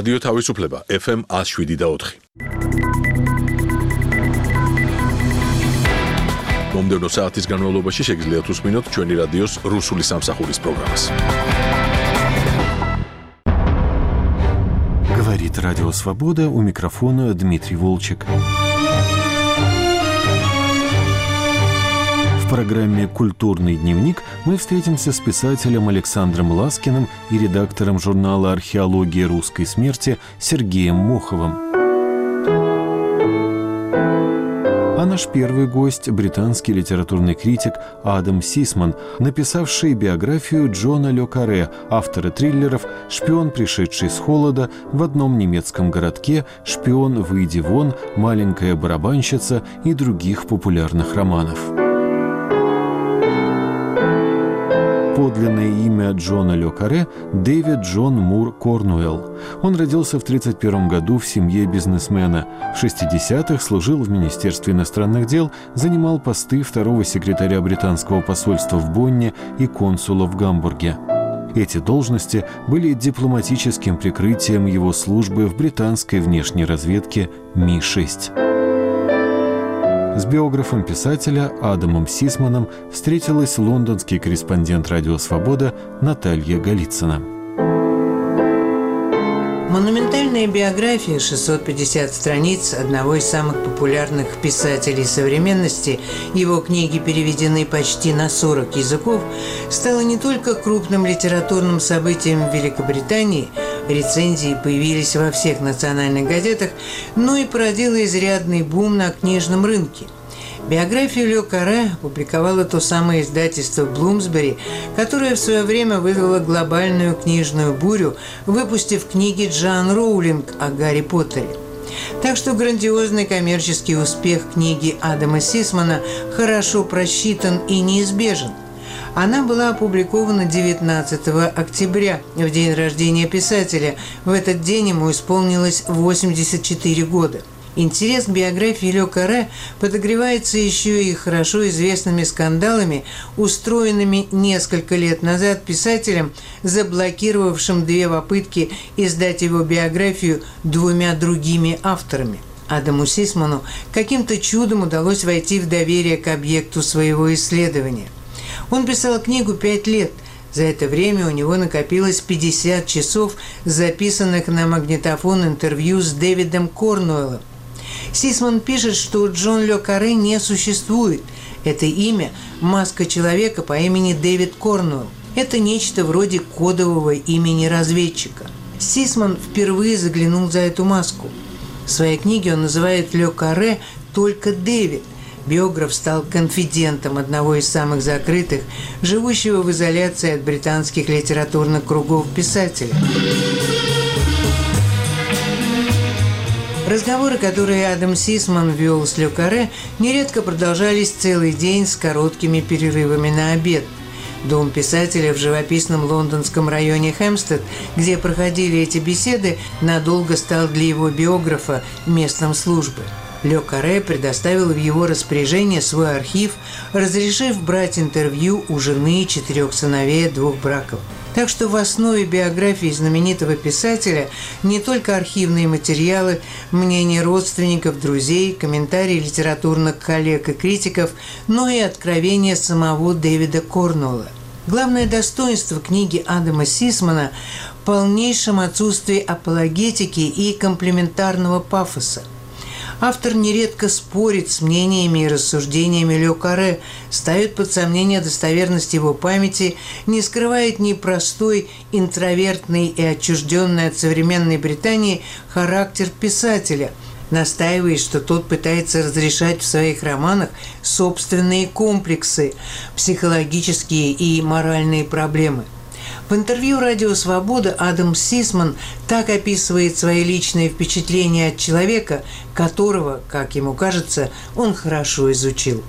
რადიო თავისუფლება FM 107.4. მომდევნო საათის განმავლობაში შეგიძლიათ უსმინოთ ჩვენი რადიოს რუსული სამსახურის პროგრამას. Говорит Радио Свобода, у микрофона Дмитрий Волчек. В программе «Культурный дневник» мы встретимся с писателем Александром Ласкиным и редактором журнала «Археология русской смерти» Сергеем Моховым. А наш первый гость – британский литературный критик Адам Сисман, написавший биографию Джона Ле Карре, автора триллеров «Шпион, пришедший с холода», «В одном немецком городке», «Шпион, выйди вон», «Маленькая барабанщица» и других популярных романов. Подлинное имя Джона Ле Карре – Дэвид Джон Мур Корнуэлл. Он родился в 1931 году в семье бизнесмена. В 60-х служил в Министерстве иностранных дел, занимал посты второго секретаря британского посольства в Бонне и консула в Гамбурге. Эти должности были дипломатическим прикрытием его службы в британской внешней разведке Ми-6. С биографом писателя Адамом Сисманом встретилась лондонский корреспондент «Радио Свобода» Наталья Голицына. Монументальная биография 650 страниц одного из самых популярных писателей современности, его книги переведены почти на 40 языков, стала не только крупным литературным событием в Великобритании, рецензии появились во всех национальных газетах, но и породила изрядный бум на книжном рынке. Биографию Ле Карре опубликовало то самое издательство «Блумсбери», которое в свое время вызвало глобальную книжную бурю, выпустив книги Джоан Роулинг о Гарри Поттере. Так что грандиозный коммерческий успех книги Адама Сисмана хорошо просчитан и неизбежен. Она была опубликована 19 октября, в день рождения писателя. В этот день ему исполнилось 84 года. Интерес к биографии Ле Карре подогревается еще и хорошо известными скандалами, устроенными несколько лет назад писателем, заблокировавшим 2 попытки издать его биографию 2 другими авторами. Адаму Сисману каким-то чудом удалось войти в доверие к объекту своего исследования. Он писал книгу 5 лет. За это время у него накопилось 50 часов записанных на магнитофон интервью с Дэвидом Корнуэллом. Сисман пишет, что Джон Ле Карре не существует. Это имя – маска человека по имени Дэвид Корнуэлл. Это нечто вроде кодового имени разведчика. Сисман впервые заглянул за эту маску. В своей книге он называет Ле Карре только Дэвид. Биограф стал конфидентом одного из самых закрытых, живущего в изоляции от британских литературных кругов писателя. Разговоры, которые Адам Сисман вел с Ле Карре, нередко продолжались целый день с короткими перерывами на обед. Дом писателя в живописном лондонском районе Хэмпстед, где проходили эти беседы, надолго стал для его биографа местом службы. Ле Карре предоставил в его распоряжение свой архив, разрешив брать интервью у жены, 4 сыновей от 2 браков. Так что в основе биографии знаменитого писателя не только архивные материалы, мнения родственников, друзей, комментарии литературных коллег и критиков, но и откровения самого Дэвида Корнуэлла. Главное достоинство книги Адама Сисмана – в полнейшем отсутствии апологетики и комплиментарного пафоса. Автор нередко спорит с мнениями и рассуждениями Ле Карре, ставит под сомнение достоверность его памяти, не скрывает ни простой, интровертный и отчужденный от современной Британии характер писателя, настаивает, что тот пытается разрешать в своих романах собственные комплексы, психологические и моральные проблемы. В интервью «Радио Свобода» Адам Сисман так описывает свои личные впечатления от человека, которого, как ему кажется, он хорошо изучил.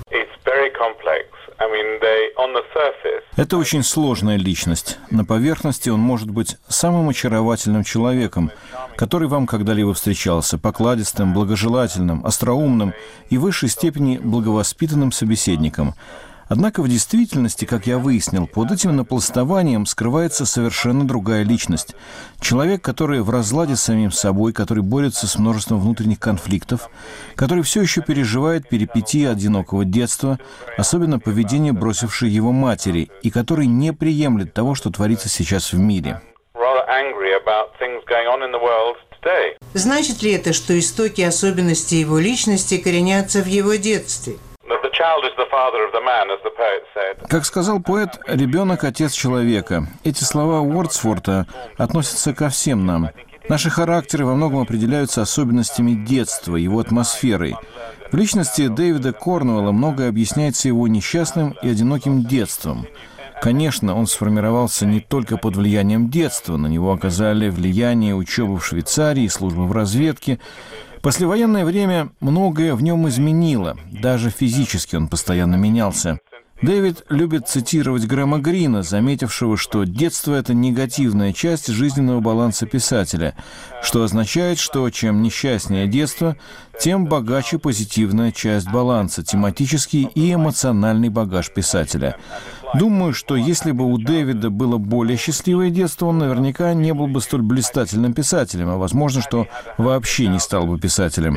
Это очень сложная личность. На поверхности он может быть самым очаровательным человеком, который вам когда-либо встречался, покладистым, благожелательным, остроумным и в высшей степени благовоспитанным собеседником. Однако в действительности, как я выяснил, под этим напластованием скрывается совершенно другая личность. Человек, который в разладе с самим собой, который борется с множеством внутренних конфликтов, который все еще переживает перипетии одинокого детства, особенно поведение, бросившей его матери, и который не приемлет того, что творится сейчас в мире. Значит ли это, что истоки особенностей его личности коренятся в его детстве? Как сказал поэт, ребенок – отец человека. Эти слова Уордсворта относятся ко всем нам. Наши характеры во многом определяются особенностями детства, его атмосферой. В личности Дэвида Корнуэлла многое объясняется его несчастным и одиноким детством. Конечно, он сформировался не только под влиянием детства. На него оказали влияние учебы в Швейцарии, служба в разведке. Послевоенное время многое в нем изменило. Даже физически он постоянно менялся. Дэвид любит цитировать Грэма Грина, заметившего, что детство – это негативная часть жизненного баланса писателя, что означает, что чем несчастнее детство, тем богаче позитивная часть баланса, тематический и эмоциональный багаж писателя. Думаю, что если бы у Дэвида было более счастливое детство, он наверняка не был бы столь блистательным писателем, а возможно, что вообще не стал бы писателем.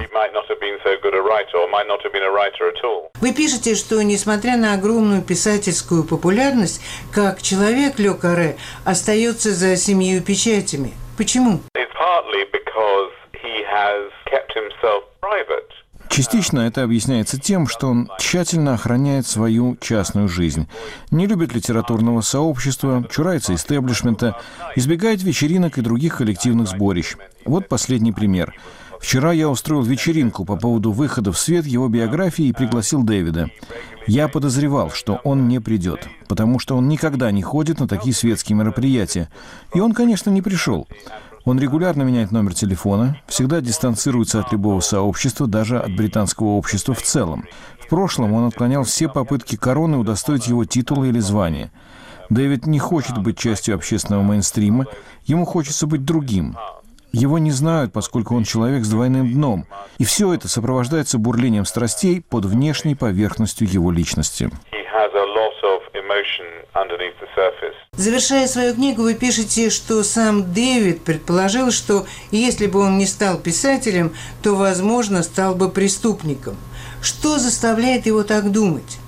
Вы пишете, что, несмотря на огромную писательскую популярность, как человек Ле Карре остается за 7 печатями. Почему? Частично это объясняется тем, что он тщательно охраняет свою частную жизнь. Не любит литературного сообщества, чурается истеблишмента, избегает вечеринок и других коллективных сборищ. Вот последний пример. Вчера я устроил вечеринку по поводу выхода в свет его биографии и пригласил Дэвида. Я подозревал, что он не придет, потому что он никогда не ходит на такие светские мероприятия. И он, конечно, не пришел. Он регулярно меняет номер телефона, всегда дистанцируется от любого сообщества, даже от британского общества в целом. В прошлом он отклонял все попытки короны удостоить его титула или звания. Дэвид не хочет быть частью общественного мейнстрима, ему хочется быть другим. Его не знают, поскольку он человек с двойным дном. И все это сопровождается бурлением страстей под внешней поверхностью его личности. Завершая свою книгу, вы пишете, что сам Дэвид предположил, что если бы он не стал писателем, то, возможно, стал бы преступником. Что заставляет его так думать?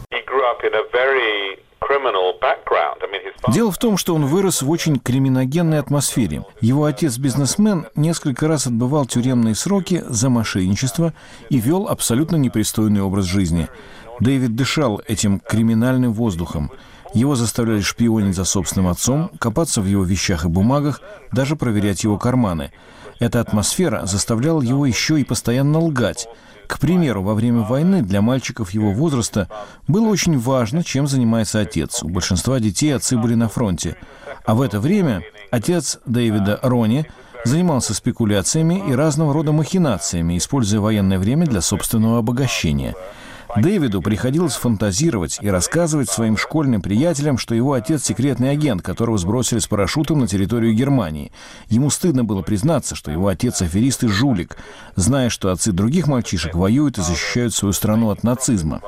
Дело в том, что он вырос в очень криминогенной атмосфере. Его отец-бизнесмен несколько раз отбывал тюремные сроки за мошенничество и вел абсолютно непристойный образ жизни. Дэвид дышал этим криминальным воздухом. Его заставляли шпионить за собственным отцом, копаться в его вещах и бумагах, даже проверять его карманы. Эта атмосфера заставляла его еще и постоянно лгать. К примеру, во время войны для мальчиков его возраста было очень важно, чем занимается отец. У большинства детей отцы были на фронте. А в это время отец Дэвида, Ронни, занимался спекуляциями и разного рода махинациями, используя военное время для собственного обогащения. Дэвиду приходилось фантазировать и рассказывать своим школьным приятелям, что его отец – секретный агент, которого сбросили с парашютом на территорию Германии. Ему стыдно было признаться, что его отец – аферист и жулик, зная, что отцы других мальчишек воюют и защищают свою страну от нацизма.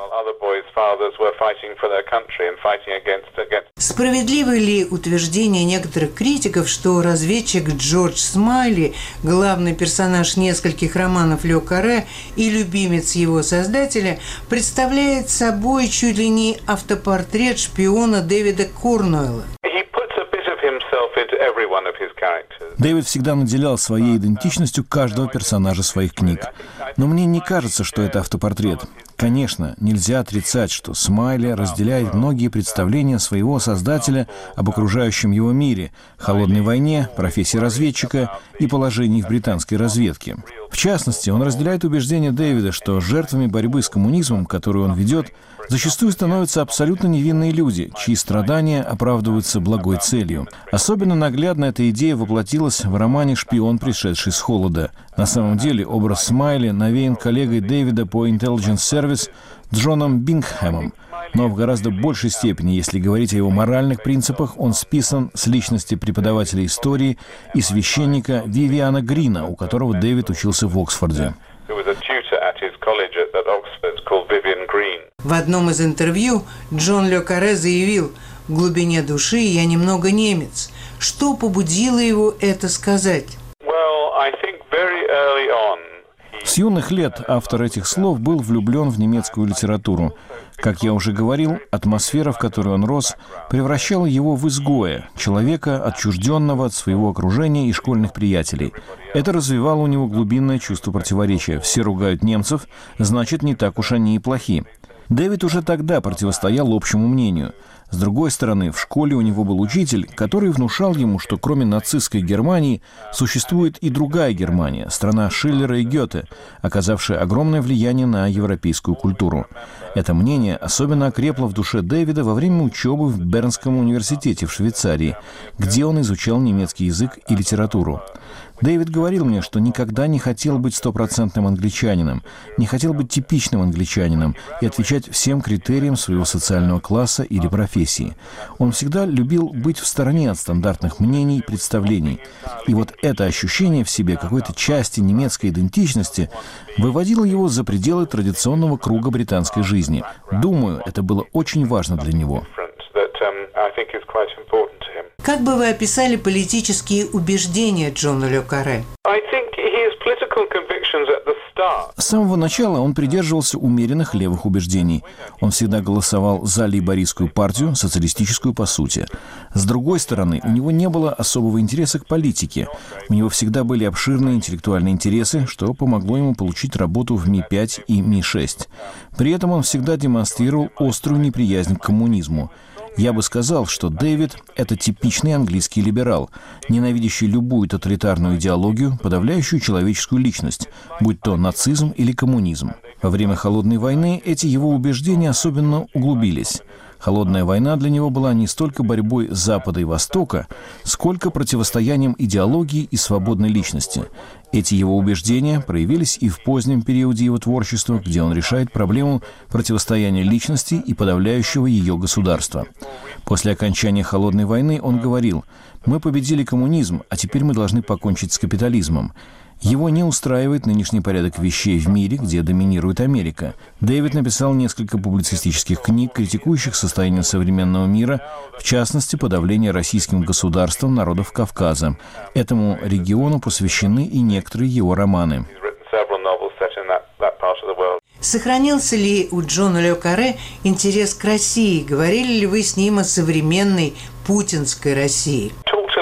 Справедливо ли утверждение некоторых критиков, что разведчик Джордж Смайли, главный персонаж нескольких романов Ле Карре и любимец его создателя, представляет собой чуть ли не автопортрет шпиона Дэвида Корнуэлла? Дэвид всегда наделял своей идентичностью каждого персонажа своих книг. Но мне не кажется, что это автопортрет. Конечно, нельзя отрицать, что Смайли разделяет многие представления своего создателя об окружающем его мире, холодной войне, профессии разведчика и положении в британской разведке. В частности, он разделяет убеждение Дэвида, что жертвами борьбы с коммунизмом, которую он ведет, зачастую становятся абсолютно невинные люди, чьи страдания оправдываются благой целью. Особенно наглядно эта идея воплотилась в романе «Шпион, пришедший с холода». На самом деле образ Смайли навеян коллегой Дэвида по Intelligence Service Джоном Бингхэмом, но в гораздо большей степени, если говорить о его моральных принципах, он списан с личности преподавателя истории и священника Вивиана Грина, у которого Дэвид учился в Оксфорде. В одном из интервью Джон Ле Карре заявил: «В глубине души я немного немец». Что побудило его это сказать? С юных лет автор этих слов был влюблен в немецкую литературу. Как я уже говорил, атмосфера, в которой он рос, превращала его в изгоя, человека, отчужденного от своего окружения и школьных приятелей. Это развивало у него глубинное чувство противоречия. Все ругают немцев, значит, не так уж они и плохи. Дэвид уже тогда противостоял общему мнению. С другой стороны, в школе у него был учитель, который внушал ему, что кроме нацистской Германии существует и другая Германия, страна Шиллера и Гёте, оказавшая огромное влияние на европейскую культуру. Это мнение особенно окрепло в душе Дэвида во время учебы в Бернском университете в Швейцарии, где он изучал немецкий язык и литературу. Дэвид говорил мне, что никогда не хотел быть стопроцентным англичанином, не хотел быть типичным англичанином и отвечать всем критериям своего социального класса или профессии. Он всегда любил быть в стороне от стандартных мнений и представлений. И вот это ощущение в себе какой-то части немецкой идентичности выводило его за пределы традиционного круга британской жизни. Думаю, это было очень важно для него. Как бы вы описали политические убеждения Джона Ле Карре? С самого начала он придерживался умеренных левых убеждений. Он всегда голосовал за лейбористскую партию, социалистическую по сути. С другой стороны, у него не было особого интереса к политике. У него всегда были обширные интеллектуальные интересы, что помогло ему получить работу в Ми-5 и Ми-6. При этом он всегда демонстрировал острую неприязнь к коммунизму. Я бы сказал, что Дэвид – это типичный английский либерал, ненавидящий любую тоталитарную идеологию, подавляющую человеческую личность, будь то нацизм или коммунизм. Во время Холодной войны эти его убеждения особенно углубились. Холодная война для него была не столько борьбой Запада и Востока, сколько противостоянием идеологии и свободной личности. Эти его убеждения проявились и в позднем периоде его творчества, где он решает проблему противостояния личности и подавляющего ее государства. После окончания Холодной войны он говорил: «Мы победили коммунизм, а теперь мы должны покончить с капитализмом». Его не устраивает нынешний порядок вещей в мире, где доминирует Америка. Дэвид написал несколько публицистических книг, критикующих состояние современного мира, в частности, подавление российским государством народов Кавказа. Этому региону посвящены и некоторые его романы. Сохранился ли у Джона Ле Карре интерес к России? Говорили ли вы с ним о современной путинской России?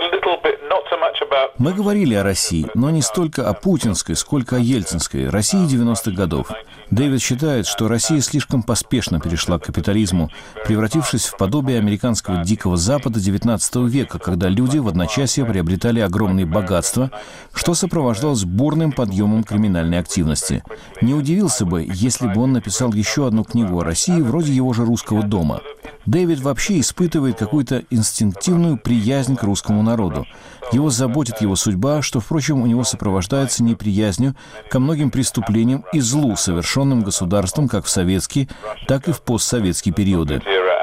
Мы говорили о России, но не столько о путинской, сколько о ельцинской, России 90-х годов. Дэвид считает, что Россия слишком поспешно перешла к капитализму, превратившись в подобие американского Дикого Запада XIX века, когда люди в одночасье приобретали огромные богатства, что сопровождалось бурным подъемом криминальной активности. Не удивился бы, если бы он написал еще одну книгу о России, вроде его же «Русского дома». Дэвид вообще испытывает какую-то инстинктивную приязнь к русскому народу. Его заботит его судьба, что, впрочем, у него сопровождается неприязнью ко многим преступлениям и злу, совершенным государством как в советские, так и в постсоветские периоды.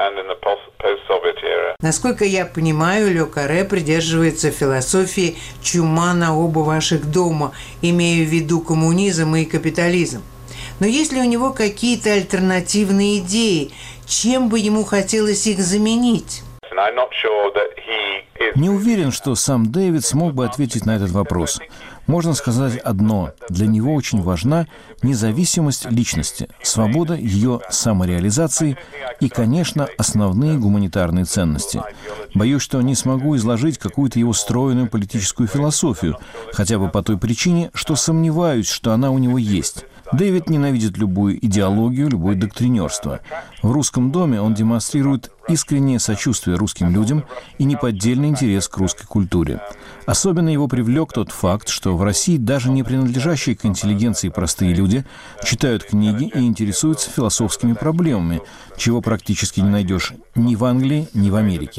Насколько я понимаю, Ле Карре придерживается философии «чума на оба ваших дома», имея в виду коммунизм и капитализм. Но есть ли у него какие-то альтернативные идеи? Чем бы ему хотелось их заменить? Не уверен, что сам Дэвид смог бы ответить на этот вопрос. Можно сказать одно. Для него очень важна независимость личности, свобода ее самореализации и, конечно, основные гуманитарные ценности. Боюсь, что не смогу изложить какую-то его стройную политическую философию, хотя бы по той причине, что сомневаюсь, что она у него есть. Дэвид ненавидит любую идеологию, любое доктринерство. В «Русском доме» он демонстрирует искреннее сочувствие русским людям и неподдельный интерес к русской культуре. Особенно его привлек тот факт, что в России даже не принадлежащие к интеллигенции простые люди читают книги и интересуются философскими проблемами, чего практически не найдешь ни в Англии, ни в Америке.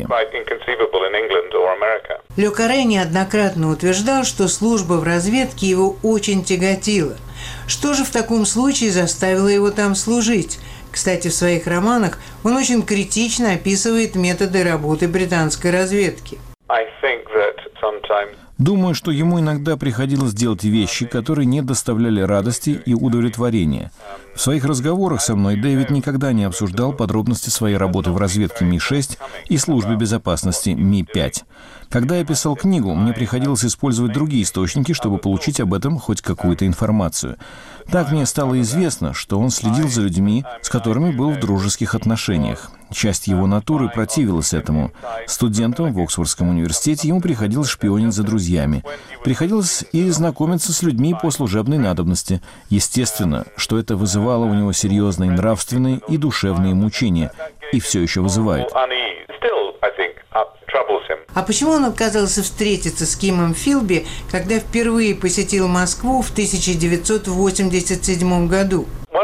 Ле Карре неоднократно утверждал, что служба в разведке его очень тяготила. Что же в таком случае заставило его там служить? Кстати, в своих романах он очень критично описывает методы работы британской разведки. Думаю, что ему иногда приходилось делать вещи, которые не доставляли радости и удовлетворения. В своих разговорах со мной Дэвид никогда не обсуждал подробности своей работы в разведке Ми-6 и службе безопасности Ми-5. Когда я писал книгу, мне приходилось использовать другие источники, чтобы получить об этом хоть какую-то информацию. Так мне стало известно, что он следил за людьми, с которыми был в дружеских отношениях. Часть его натуры противилась этому. Студентом в Оксфордском университете ему приходилось шпионить за друзьями. Приходилось и знакомиться с людьми по служебной надобности. Естественно, что это вызывало у него серьезные нравственные и душевные мучения. И все еще вызывает. А почему он отказался встретиться с Кимом Филби, когда впервые посетил Москву в 1987 году?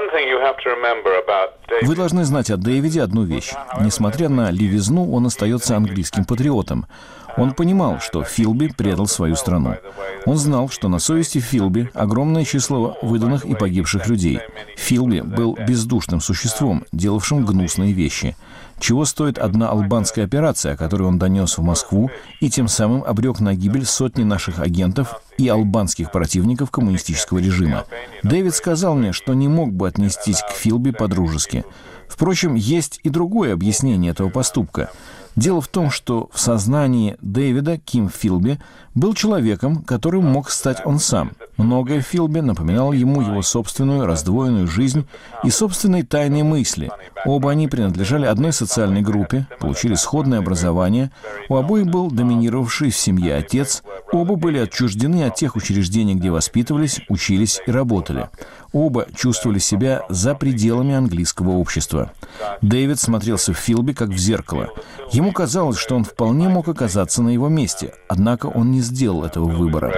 Вы должны знать о Дэвиде одну вещь. Несмотря на левизну, он остается английским патриотом. Он понимал, что Филби предал свою страну. Он знал, что на совести Филби огромное число выданных и погибших людей. Филби был бездушным существом, делавшим гнусные вещи. Чего стоит одна албанская операция, которую он донес в Москву и тем самым обрек на гибель сотни наших агентов и албанских противников коммунистического режима. Дэвид сказал мне, что не мог бы отнестись к Филби по-дружески. Впрочем, есть и другое объяснение этого поступка. Дело в том, что в сознании Дэвида Ким Филби был человеком, которым мог стать он сам. Многое в Филби напоминало ему его собственную раздвоенную жизнь и собственные тайные мысли. Оба они принадлежали одной социальной группе, получили сходное образование, у обоих был доминировавший в семье отец, оба были отчуждены от тех учреждений, где воспитывались, учились и работали. Оба чувствовали себя за пределами английского общества. Дэвид смотрелся в Филби как в зеркало. Ему казалось, что он вполне мог оказаться на его месте, однако он не сделал этого выбора.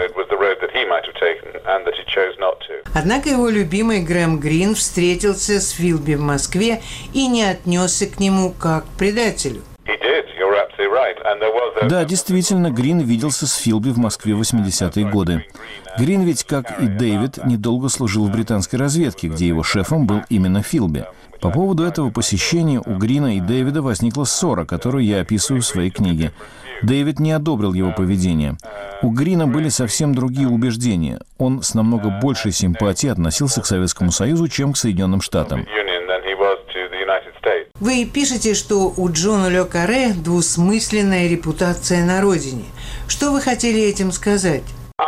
Однако его любимый Грэм Грин встретился с Филби в Москве и не отнесся к нему как к предателю. Да, действительно, Грин виделся с Филби в Москве в 80-е годы. Грин ведь, как и Дэвид, недолго служил в британской разведке, где его шефом был именно Филби. По поводу этого посещения у Грина и Дэвида возникла ссора, которую я описываю в своей книге. Дэвид не одобрил его поведение. У Грина были совсем другие убеждения. Он с намного большей симпатией относился к Советскому Союзу, чем к Соединенным Штатам. Вы пишете, что у Джона Ле Карре двусмысленная репутация на родине. Что вы хотели этим сказать?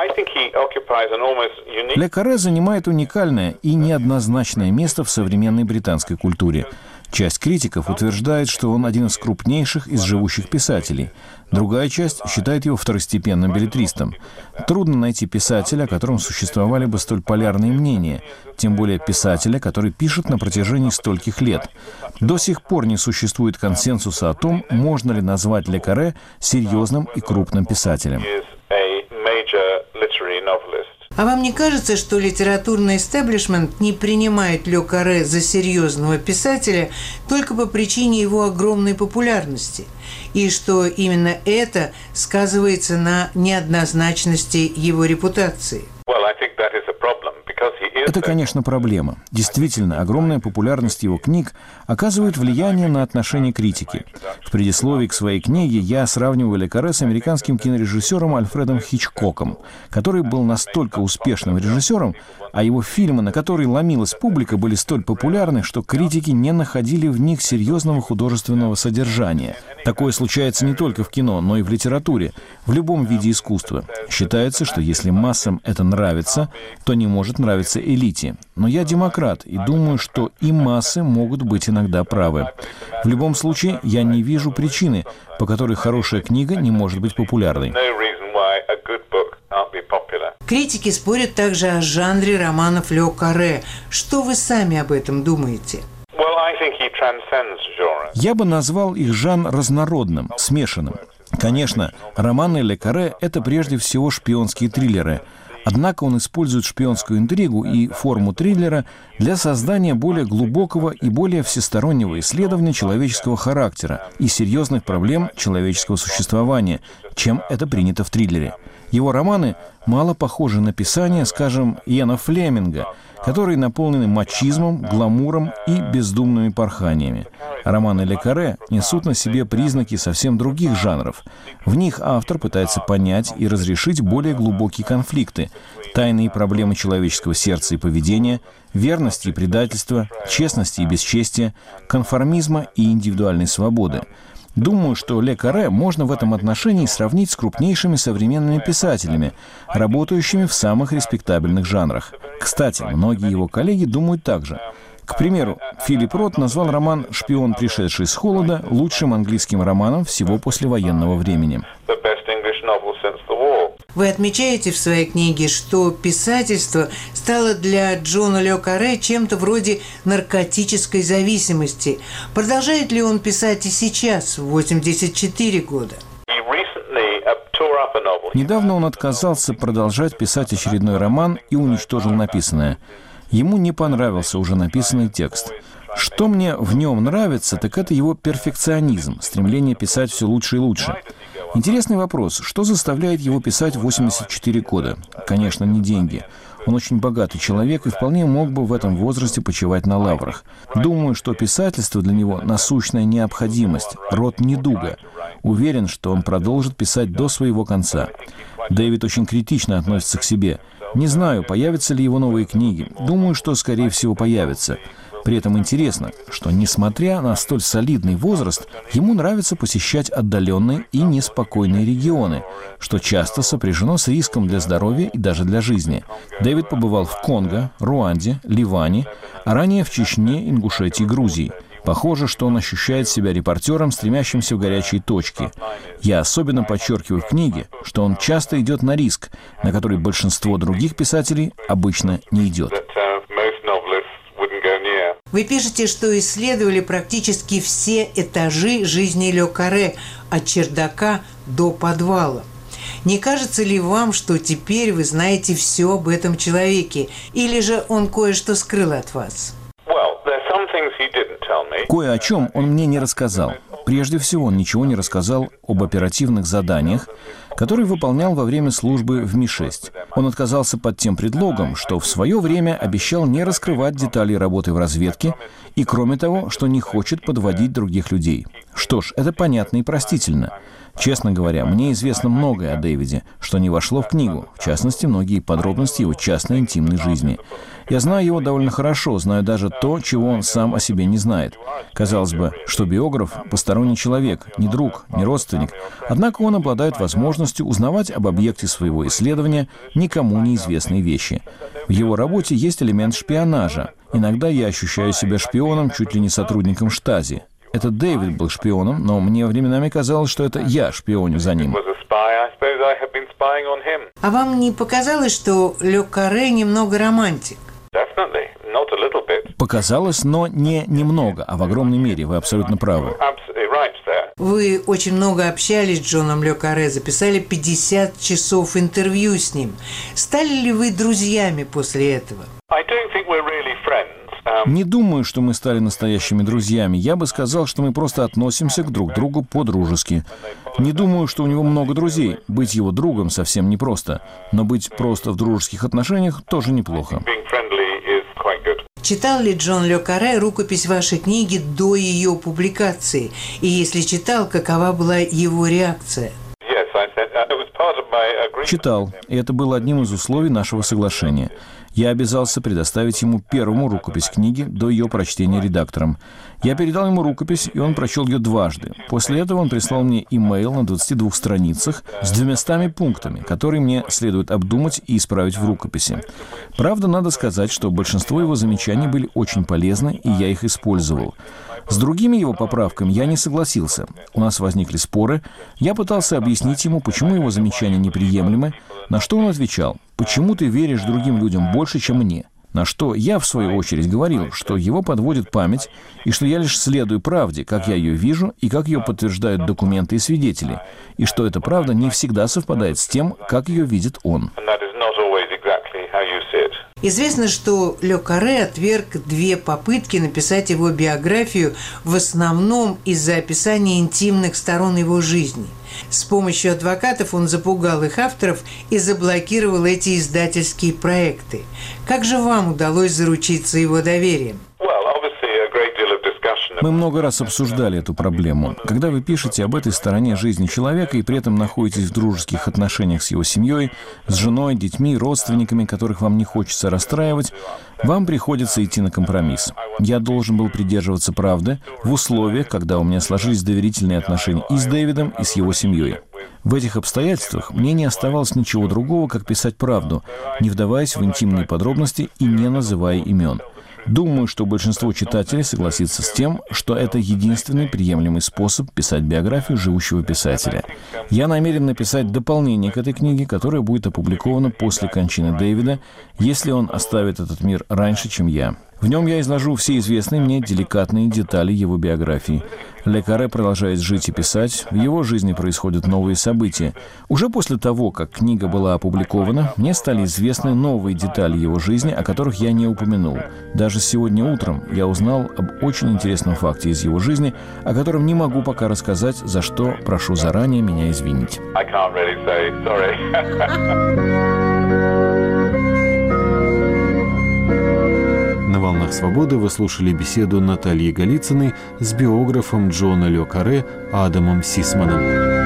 Ле Карре занимает уникальное и неоднозначное место в современной британской культуре. Часть критиков утверждает, что он один из крупнейших из живущих писателей. Другая часть считает его второстепенным беллетристом. Трудно найти писателя, о котором существовали бы столь полярные мнения, тем более писателя, который пишет на протяжении стольких лет. До сих пор не существует консенсуса о том, можно ли назвать Ле Карре серьезным и крупным писателем. А вам не кажется, что литературный истеблишмент не принимает Ле Карре за серьезного писателя только по причине его огромной популярности? И что именно это сказывается на неоднозначности его репутации? Это, конечно, проблема. Действительно, огромная популярность его книг оказывает влияние на отношение критики. В предисловии к своей книге я сравниваю Ле Карре с американским кинорежиссером Альфредом Хичкоком, который был настолько успешным режиссером, а его фильмы, на которые ломилась публика, были столь популярны, что критики не находили в них серьезного художественного содержания. Такое случается не только в кино, но и в литературе, в любом виде искусства. Считается, что если массам это нравится, то не может нравиться элите. Но я демократ и думаю, что и массы могут быть иногда правы. В любом случае, я не вижу причины, по которой хорошая книга не может быть популярной. Критики спорят также о жанре романов Ле Карре. Что вы сами об этом думаете? Я бы назвал их жанр разнородным, смешанным. Конечно, романы Ле Карре – это прежде всего шпионские триллеры. Однако он использует шпионскую интригу и форму триллера для создания более глубокого и более всестороннего исследования человеческого характера и серьезных проблем человеческого существования, чем это принято в триллере. Его романы мало похожи на писания, скажем, Иэна Флеминга, которые наполнены мачизмом, гламуром и бездумными порханиями. Романы Ле Карре несут на себе признаки совсем других жанров. В них автор пытается понять и разрешить более глубокие конфликты, тайные проблемы человеческого сердца и поведения, верности и предательства, честности и бесчестия, конформизма и индивидуальной свободы. Думаю, что Ле Карре можно в этом отношении сравнить с крупнейшими современными писателями, работающими в самых респектабельных жанрах. Кстати, многие его коллеги думают так же. К примеру, Филипп Рот назвал роман «Шпион, пришедший с холода» лучшим английским романом всего послевоенного времени. Вы отмечаете в своей книге, что писательство стало для Джона Ле Карре чем-то вроде наркотической зависимости. Продолжает ли он писать и сейчас, в 84 года? Недавно он отказался продолжать писать очередной роман и уничтожил написанное. Ему не понравился уже написанный текст. Что мне в нем нравится, так это его перфекционизм, стремление писать все лучше и лучше. Интересный вопрос, что заставляет его писать в 84 года? Конечно, не деньги. Он очень богатый человек и вполне мог бы в этом возрасте почивать на лаврах. Думаю, что писательство для него насущная необходимость, род недуга. Уверен, что он продолжит писать до своего конца. Дэвид очень критично относится к себе. Не знаю, появятся ли его новые книги. Думаю, что, скорее всего, появятся. При этом интересно, что, несмотря на столь солидный возраст, ему нравится посещать отдаленные и неспокойные регионы, что часто сопряжено с риском для здоровья и даже для жизни. Дэвид побывал в Конго, Руанде, Ливане, а ранее в Чечне, Ингушетии, Грузии. Похоже, что он ощущает себя репортером, стремящимся в горячие точки. Я особенно подчеркиваю в книге, что он часто идет на риск, на который большинство других писателей обычно не идет. Вы пишете, что исследовали практически все этажи жизни Ле Карре, от чердака до подвала. Не кажется ли вам, что теперь вы знаете все об этом человеке, или же он кое-что скрыл от вас? Кое о чем он мне не рассказал. Прежде всего, он ничего не рассказал об оперативных заданиях, которые выполнял во время службы в Ми-6. Он отказался под тем предлогом, что в свое время обещал не раскрывать детали работы в разведке и, кроме того, что не хочет подводить других людей. Что ж, это понятно и простительно. Честно говоря, мне известно многое о Дэвиде, что не вошло в книгу, в частности, многие подробности его частной интимной жизни. Я знаю его довольно хорошо, знаю даже то, чего он сам о себе не знает. Казалось бы, что биограф – посторонний человек, не друг, не родственник. Однако он обладает возможностью узнавать об объекте своего исследования никому неизвестные вещи. В его работе есть элемент шпионажа. Иногда я ощущаю себя шпионом, чуть ли не сотрудником Штази. Это Дэвид был шпионом, но мне временами казалось, что это я шпионю за ним. А вам не показалось, что Ле Карре немного романтик? Показалось, но не немного, а в огромной мере. Вы абсолютно правы. Вы очень много общались с Джоном Ле Карре, записали 50 часов интервью с ним. Стали ли вы друзьями после этого? Не думаю, что мы стали настоящими друзьями. Я бы сказал, что мы просто относимся друг к другу по-дружески. Не думаю, что у него много друзей. Быть его другом совсем непросто. Но быть просто в дружеских отношениях тоже неплохо. Читал ли Джон Ле Карре рукопись вашей книги до ее публикации? И если читал, какова была его реакция? Читал, и это было одним из условий нашего соглашения. Я обязался предоставить ему первому рукопись книги до ее прочтения редактором. Я передал ему рукопись, и он прочел ее дважды. После этого он прислал мне имейл на 22 страницах с 200 пунктами, которые мне следует обдумать и исправить в рукописи. Правда, надо сказать, что большинство его замечаний были очень полезны, и я их использовал. С другими его поправками я не согласился. У нас возникли споры. Я пытался объяснить ему, почему его замечания неприемлемы, на что он отвечал: «Почему ты веришь другим людям больше, чем мне?» На что я, в свою очередь, говорил, что его подводит память, и что я лишь следую правде, как я ее вижу, и как ее подтверждают документы и свидетели, и что эта правда не всегда совпадает с тем, как ее видит он. Известно, что Ле Карре отверг 2 попытки написать его биографию в основном из-за описания интимных сторон его жизни. С помощью адвокатов он запугал их авторов и заблокировал эти издательские проекты. Как же вам удалось заручиться его доверием? Мы много раз обсуждали эту проблему. Когда вы пишете об этой стороне жизни человека и при этом находитесь в дружеских отношениях с его семьей, с женой, детьми, родственниками, которых вам не хочется расстраивать, вам приходится идти на компромисс. Я должен был придерживаться правды в условиях, когда у меня сложились доверительные отношения и с Дэвидом, и с его семьей. В этих обстоятельствах мне не оставалось ничего другого, как писать правду, не вдаваясь в интимные подробности и не называя имен. Думаю, что большинство читателей согласится с тем, что это единственный приемлемый способ писать биографию живущего писателя. Я намерен написать дополнение к этой книге, которое будет опубликовано после кончины Дэвида, если он оставит этот мир раньше, чем я. В нем я изложу все известные мне деликатные детали его биографии. Ле Карре продолжает жить и писать, в его жизни происходят новые события. Уже после того, как книга была опубликована, мне стали известны новые детали его жизни, о которых я не упомянул. Даже сегодня утром я узнал об очень интересном факте из его жизни, о котором не могу пока рассказать, за что прошу заранее меня извинить. На «Волнах свободы» вы слушали беседу Натальи Голицыной с биографом Джона Ле Карре Адамом Сисманом.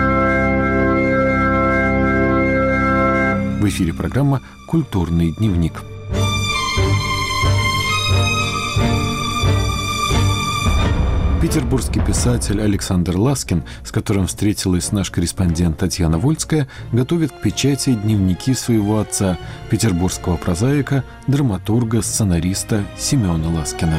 В эфире программа «Культурный дневник». Петербургский писатель Александр Ласкин, с которым встретилась наш корреспондент Татьяна Вольская, готовит к печати дневники своего отца, петербургского прозаика, драматурга, сценариста Семена Ласкина.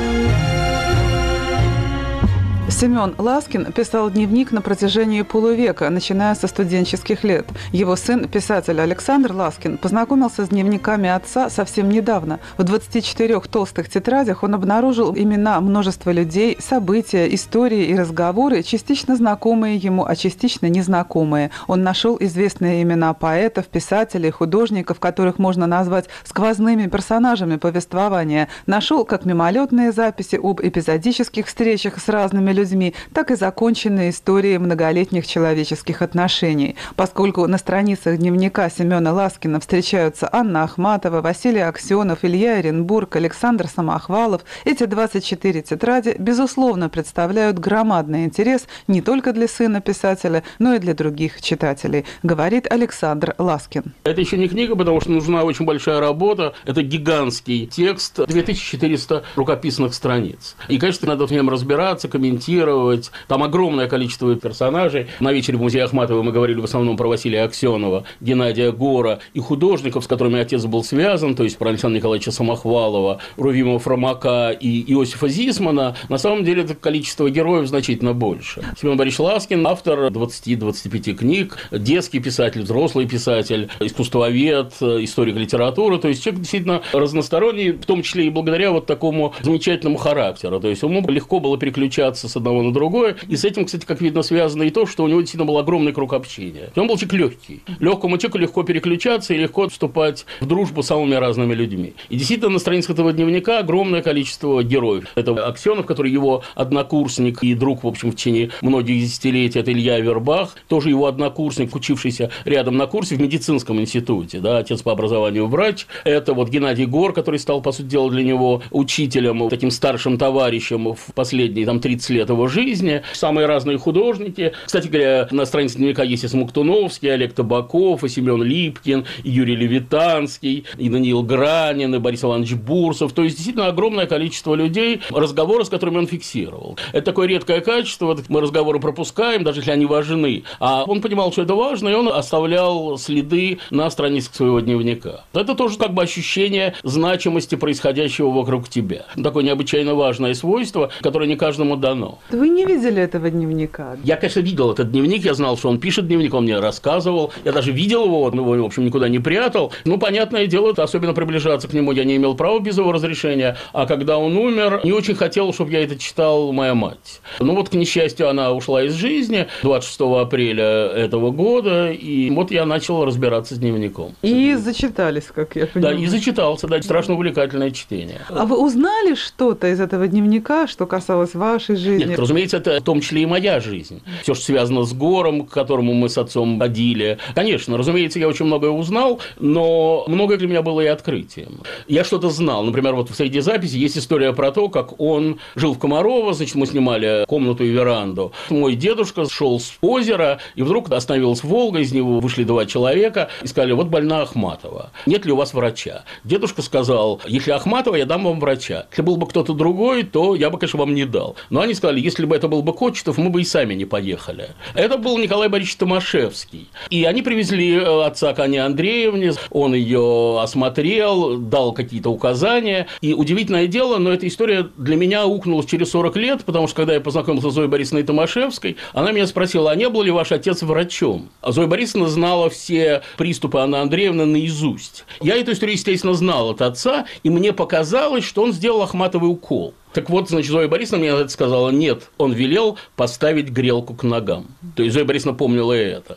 Семен Ласкин писал дневник на протяжении полувека, начиная со студенческих лет. Его сын, писатель Александр Ласкин, познакомился с дневниками отца совсем недавно. В 24 толстых тетрадях он обнаружил имена множества людей, события, истории и разговоры, частично знакомые ему, а частично незнакомые. Он нашел известные имена поэтов, писателей, художников, которых можно назвать сквозными персонажами повествования. Нашел как мимолетные записи об эпизодических встречах с разными людьми, так и законченные истории многолетних человеческих отношений. Поскольку на страницах дневника Семена Ласкина встречаются Анна Ахматова, Василий Аксенов, Илья Оренбург, Александр Самохвалов, эти 24 тетради, безусловно, представляют громадный интерес не только для сына писателя, но и для других читателей, говорит Александр Ласкин. Это еще не книга, потому что нужна очень большая работа. Это гигантский текст, 2400 рукописных страниц. И, конечно, надо в нем разбираться, комментировать. Там огромное количество персонажей. На вечере в музее Ахматовой мы говорили в основном про Василия Аксенова, Геннадия Гора и художников, с которыми отец был связан, то есть про Александра Николаевича Самохвалова, Рувима Фромака и Иосифа Зисмана. На самом деле это количество героев значительно больше. Семен Борисович Ласкин – автор 20-25 книг, детский писатель, взрослый писатель, искусствовед, историк литературы. То есть человек действительно разносторонний, в том числе и благодаря вот такому замечательному характеру. То есть ему легко было переключаться с одного на другое. И с этим, кстати, как видно, связано и то, что у него действительно был огромный круг общения. Он был человек легкий. Легкому человеку легко переключаться и легко вступать в дружбу с самыми разными людьми. И действительно, на страницах этого дневника огромное количество героев. Это Аксенов, который его однокурсник и друг, в общем, в течение многих десятилетий. Это Илья Авербах, тоже его однокурсник, учившийся рядом на курсе в медицинском институте. Да, отец по образованию врач. Это вот Геннадий Гор, который стал, по сути дела, для него учителем, таким старшим товарищем в последние 30 лет его жизни. Самые разные художники. Кстати говоря, на странице дневника есть и Смоктуновский, Олег Табаков, и Семен Липкин, и Юрий Левитанский, и Даниил Гранин, и Борис Иванович Бурсов. То есть, действительно, огромное количество людей, разговоры с которыми он фиксировал. Это такое редкое качество. Мы разговоры пропускаем, даже если они важны. А он понимал, что это важно, и он оставлял следы на страницах своего дневника. Это тоже как бы ощущение значимости происходящего вокруг тебя. Такое необычайно важное свойство, которое не каждому дано. Вы не видели этого дневника? Я, конечно, видел этот дневник, я знал, что он пишет дневник, он мне рассказывал. Я даже видел его, он его, в общем, никуда не прятал. Ну, понятное дело, особенно приближаться к нему я не имел права без его разрешения. А когда он умер, не очень хотел, чтобы я это читал моя мать. Ну, вот, к несчастью, она ушла из жизни 26 апреля этого года, и вот я начал разбираться с дневником. И зачитались, как я понимаю. Да, и зачитался, да, страшно увлекательное чтение. А вы узнали что-то из этого дневника, что касалось вашей жизни? Нет, разумеется, это в том числе и моя жизнь. Все, что связано с Гором, к которому мы с отцом ходили. Конечно, разумеется, я очень многое узнал, но многое для меня было и открытием. Я что-то знал. Например, вот среди записей есть история про то, как он жил в Комарово, значит, мы снимали комнату и веранду. Мой дедушка шел с озера, и вдруг остановилась Волга, из него вышли 2 человека и сказали: вот больна Ахматова, нет ли у вас врача? Дедушка сказал: если Ахматова, я дам вам врача. Если был бы кто-то другой, то я бы, конечно, вам не дал. Но они сказали: если бы это был бы Кочетов, мы бы и сами не поехали. Это был Николай Борисович Томашевский. И они привезли отца к Анне Андреевне, он ее осмотрел, дал какие-то указания. И удивительное дело, но эта история для меня укнулась через 40 лет, потому что, когда я познакомился с Зоей Борисовной Томашевской, она меня спросила: а не был ли ваш отец врачом? А Зоя Борисовна знала все приступы Анны Андреевны наизусть. Я эту историю, естественно, знал от отца, и мне показалось, что он сделал Ахматовой укол. Так вот, значит, Зоя Борисовна мне это сказала: нет, он велел поставить грелку к ногам. То есть Зоя Борисовна помнила и это.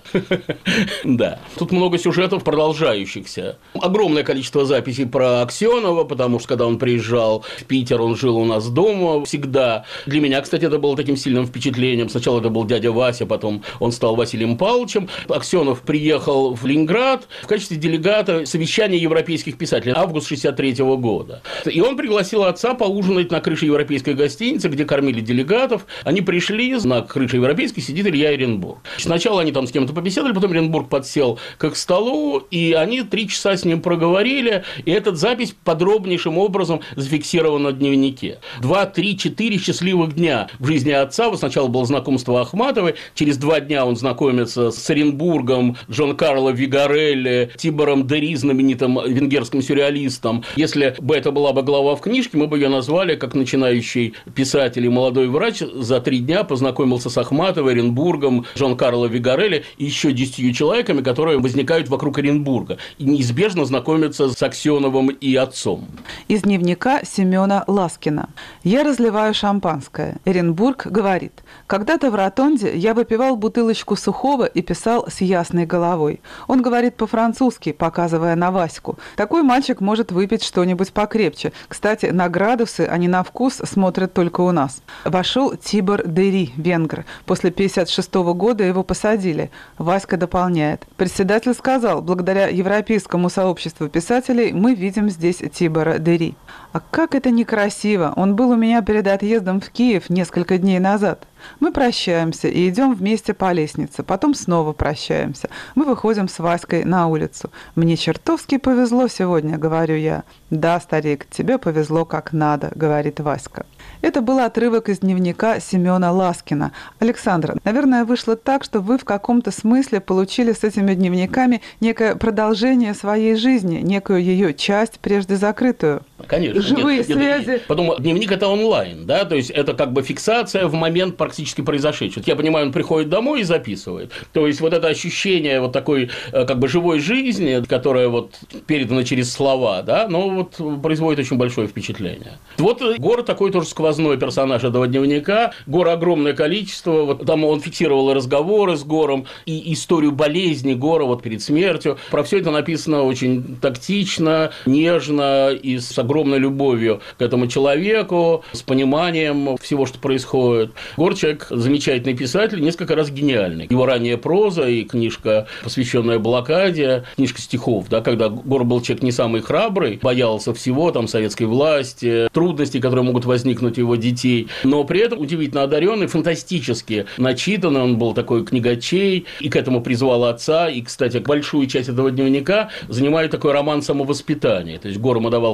Да. Тут много сюжетов продолжающихся. Огромное количество записей про Аксенова, потому что, когда он приезжал в Питер, он жил у нас дома всегда. Для меня, кстати, это было таким сильным впечатлением. Сначала это был дядя Вася, потом он стал Василием Павловичем. Аксенов приехал в Ленинград в качестве делегата совещания европейских писателей, август 1963 года. И он пригласил отца поужинать на крыше европейской гостиницы, где кормили делегатов. Они пришли, на крыше европейской сидит Илья Эренбург. Сначала они там с кем-то побеседовали, потом Эренбург подсел к их столу, и они 3 часа с ним проговорили, и эта запись подробнейшим образом зафиксирована в дневнике. 2, 3, 4 счастливых дня в жизни отца. Вот сначала было знакомство Ахматовой, через 2 дня он знакомится с Оренбургом, Джон Карло Вигарелли, Тибором Дери, знаменитым венгерским сюрреалистом. Если бы это была бы глава в книжке, мы бы ее назвали как начинающий писатель и молодой врач за 3 дня познакомился с Ахматовой, Оренбургом, Джон Карло Вигарелли и еще 10 человеками, которые возникают вокруг Оренбурга, и неизбежно знакомятся с Аксеновым и отцом. Из дневника Семена Ласкина. «Я разливаю шампанское. Эренбург говорит: когда-то в ротонде я выпивал бутылочку сухого и писал с ясной головой. Он говорит по-французски, показывая на Ваську. Такой мальчик может выпить что-нибудь покрепче. Кстати, на градусы, а не на вкус смотрят только у нас. Вошел Тибор Дери, венгр. После 1956 года его посадили. Васька дополняет. Председатель сказал: благодаря Европейскому сообществу писателей мы видим здесь Тибора Дери. А как это некрасиво! Он был у меня перед отъездом в Киев несколько дней назад. Мы прощаемся и идем вместе по лестнице, потом снова прощаемся. Мы выходим с Васькой на улицу. Мне чертовски повезло сегодня, говорю я. Да, старик, тебе повезло как надо, говорит Васька. Это был отрывок из дневника Семена Ласкина. Александр, наверное, вышло так, что вы в каком-то смысле получили с этими дневниками некое продолжение своей жизни, некую ее часть, прежде закрытую. Конечно. Живые связи. Нет. Потом дневник – это онлайн, да, то есть это как бы фиксация в момент практически произошедшего. Я понимаю, он приходит домой и записывает. То есть вот это ощущение вот такой как бы живой жизни, которая вот передана через слова, да, но вот производит очень большое впечатление. Вот Гор такой тоже сквозной персонаж этого дневника. Гора огромное количество. Вот там он фиксировал и разговоры с Гором, и историю болезни Гора вот перед смертью. Про все это написано очень тактично, нежно и с огромной любовью к этому человеку, с пониманием всего, что происходит. Гор – человек замечательный писатель, несколько раз гениальный. Его ранняя проза и книжка, посвященная блокаде, книжка стихов, да, когда Гор был человек не самый храбрый, боялся всего, там, советской власти, трудностей, которые могут возникнуть у его детей, но при этом удивительно одаренный, фантастически начитанный, он был такой книгачей, и к этому призвал отца, и, кстати, большую часть этого дневника занимает такой роман самовоспитания, то есть Гор ему давал какие-то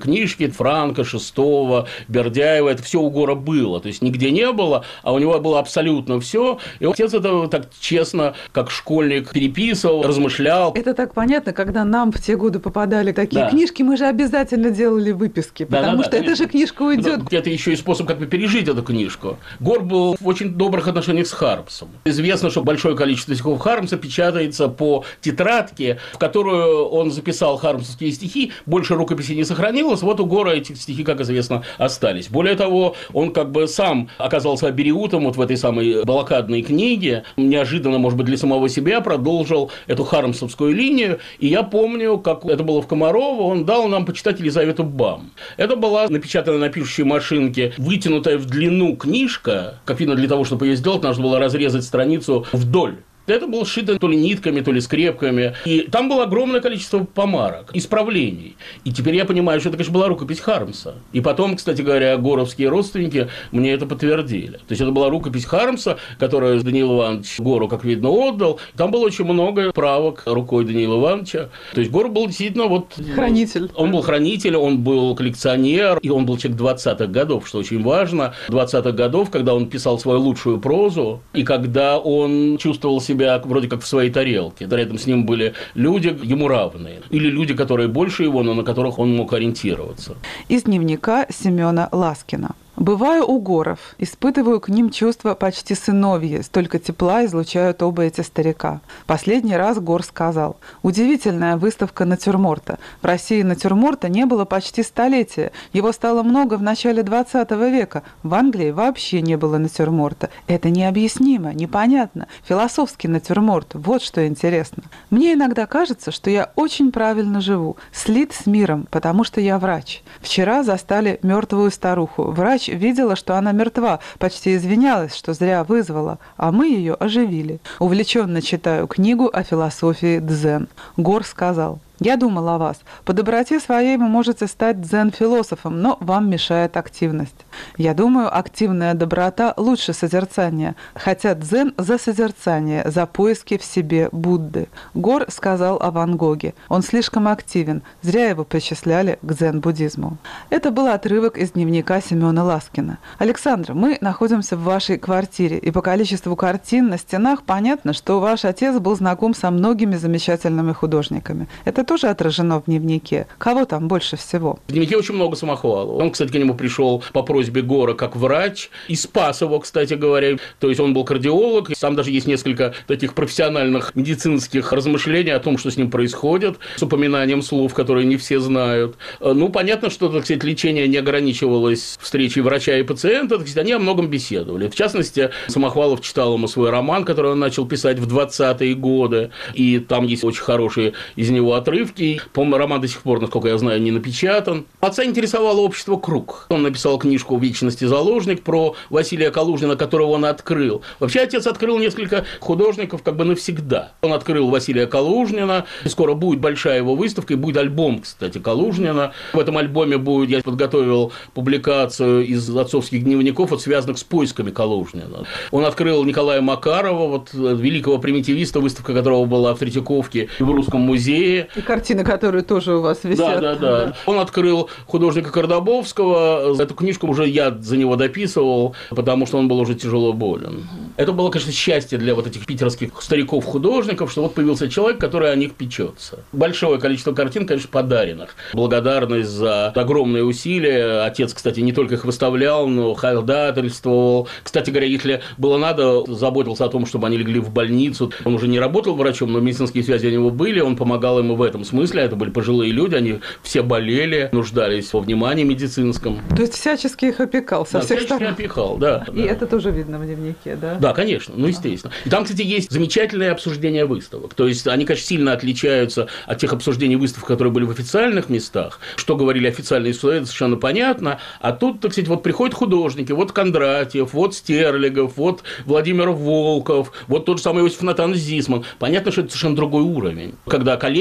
книжки Франка, Шестого, Бердяева, это все у Гора было. То есть нигде не было, а у него было абсолютно все. И отец это так честно, как школьник, переписывал, размышлял. Это так понятно, когда нам в те годы попадали такие книжки, мы же обязательно делали выписки, потому что эта же книжка уйдет. Это еще и способ как бы пережить эту книжку. Гор был в очень добрых отношениях с Хармсом. Известно, что большое количество стихов Хармса печатается по тетрадке, в которую он записал хармсовские стихи. Больше рукописей не сохранилось. Вот у Гора эти стихи, как известно, остались. Более того, он как бы сам оказался абериутом вот в этой самой блокадной книге. Неожиданно, может быть, для самого себя продолжил эту хармсовскую линию. И я помню, как это было в Комарово, он дал нам почитать Елизавету Бам. Это была напечатанная на пишущей машинке, вытянутая в длину книжка. Как видно, для того, чтобы ее сделать, нужно было разрезать страницу вдоль. Это было сшито то ли нитками, то ли скрепками. И там было огромное количество помарок, исправлений. И теперь я понимаю, что это, конечно, была рукопись Хармса. И потом, кстати говоря, горовские родственники мне это подтвердили. То есть, это была рукопись Хармса, которую Даниил Иванович Гору, как видно, отдал. Там было очень много правок рукой Даниила Ивановича. То есть, Гор был действительно вот... Хранитель. Он был хранитель, он был коллекционер, и он был человек 20-х годов, что очень важно. 20-х годов, когда он писал свою лучшую прозу, и когда он чувствовал себя вроде как в своей тарелке. Рядом с ним были люди ему равные. Или люди, которые больше его, но на которых он мог ориентироваться. Из дневника Семёна Ласкина. «Бываю у Горов, испытываю к ним чувства почти сыновьи, столько тепла излучают оба эти старика. Последний раз Гор сказал: удивительная выставка натюрморта. В России натюрморта не было почти столетия, его стало много в начале 20 века. В Англии вообще не было натюрморта. Это необъяснимо, непонятно. Философский натюрморт, вот что интересно. Мне иногда кажется, что я очень правильно живу, слит с миром, потому что я врач. Вчера застали мертвую старуху. Врач видела, что она мертва, почти извинялась, что зря вызвала, а мы ее оживили. Увлеченно читаю книгу о философии дзен. Гор сказал: я думал о вас. По доброте своей вы можете стать дзен-философом, но вам мешает активность. Я думаю, активная доброта лучше созерцания, хотя дзен за созерцание, за поиски в себе Будды. Гор сказал о Ван Гоге. Он слишком активен, зря его причисляли к дзен-буддизму. Это был отрывок из дневника Семёна Ласкина. Александр, мы находимся в вашей квартире, и по количеству картин на стенах понятно, что ваш отец был знаком со многими замечательными художниками. Это тоже отражено в дневнике. Кого там больше всего? В дневнике очень много Самохвалова. Он, кстати, к нему пришел по просьбе Гора как врач и спас его, кстати говоря. То есть, он был кардиолог. Там даже есть несколько таких профессиональных медицинских размышлений о том, что с ним происходит, с упоминанием слов, которые не все знают. Ну, понятно, что, так сказать, лечение не ограничивалось встречей врача и пациента. Так сказать, они о многом беседовали. В частности, Самохвалов читал ему свой роман, который он начал писать в 20-е годы. И там есть очень хорошие из него отрывки. По-моему, роман до сих пор, насколько я знаю, не напечатан. Отца интересовало общество «Круг». Он написал книжку «Вечности заложник» про Василия Калужнина, которого он открыл. Вообще, отец открыл несколько художников как бы навсегда. Он открыл Василия Калужнина. Скоро будет большая его выставка, и будет альбом, кстати, Калужнина. В этом альбоме будет, я подготовил публикацию из отцовских дневников, вот, связанных с поисками Калужнина. Он открыл Николая Макарова, вот, великого примитивиста, выставка которого была в Третьяковке в Русском музее. И картины, которые тоже у вас висят. Да. Он открыл художника Кардабовского. Эту книжку уже я за него дописывал, потому что он был уже тяжело болен. Это было, конечно, счастье для вот этих питерских стариков-художников, что вот появился человек, который о них печется. Большое количество картин, конечно, подаренных. Благодарность за огромные усилия. Отец, кстати, не только их выставлял, но ходатайствовал. Кстати говоря, если было надо, заботился о том, чтобы они легли в больницу. Он уже не работал врачом, но медицинские связи у него были, он помогал ему в этом смысле. Это были пожилые люди, они все болели, нуждались во внимании медицинском. То есть, всячески их опекал со всех сторон. Опекал, да. И это тоже видно в дневнике, да? Да, конечно, ну, естественно. И там, кстати, есть замечательное обсуждение выставок. То есть, они, конечно, сильно отличаются от тех обсуждений выставок, которые были в официальных местах. Что говорили официальные суда, это совершенно понятно. А тут, так сказать, вот приходят художники, вот Кондратьев, вот Стерлигов, вот Владимир Волков, вот тот же самый Иосиф Натанович Зисман. Понятно, что это совершенно другой уровень. Когда коллеги разбираются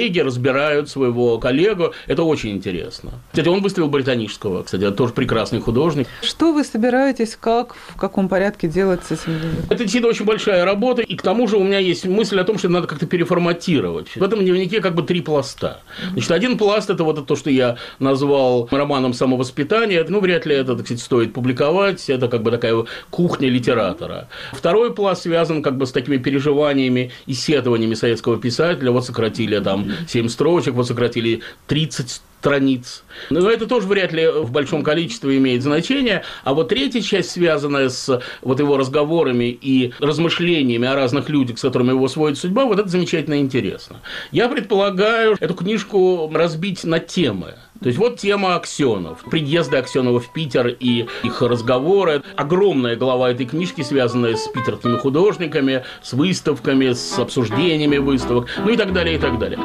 разбирают своего коллегу. Это очень интересно. Кстати, он выставил Британического, кстати, это тоже прекрасный художник. Что вы собираетесь, в каком порядке делать с этим? Это действительно очень большая работа, и к тому же у меня есть мысль о том, что надо как-то переформатировать. В этом дневнике как бы 3 пласта. Значит, один пласт – это вот то, что я назвал романом самовоспитания. Ну, вряд ли это, так сказать, стоит публиковать. Это как бы такая кухня литератора. Второй пласт связан как бы с такими переживаниями и сетованиями советского писателя. Вот сократили там 7 строчек, вот сократили 30 страниц. Но это тоже вряд ли в большом количестве имеет значение. А вот третья часть, связанная с вот его разговорами и размышлениями о разных людях, с которыми его сводит судьба, вот это замечательно интересно. Я предполагаю эту книжку разбить на темы. То есть, вот тема Аксенов, приезды Аксенова в Питер и их разговоры. Огромная глава этой книжки, связанная с питерскими художниками, с выставками, с обсуждениями выставок, ну и так далее, и так далее.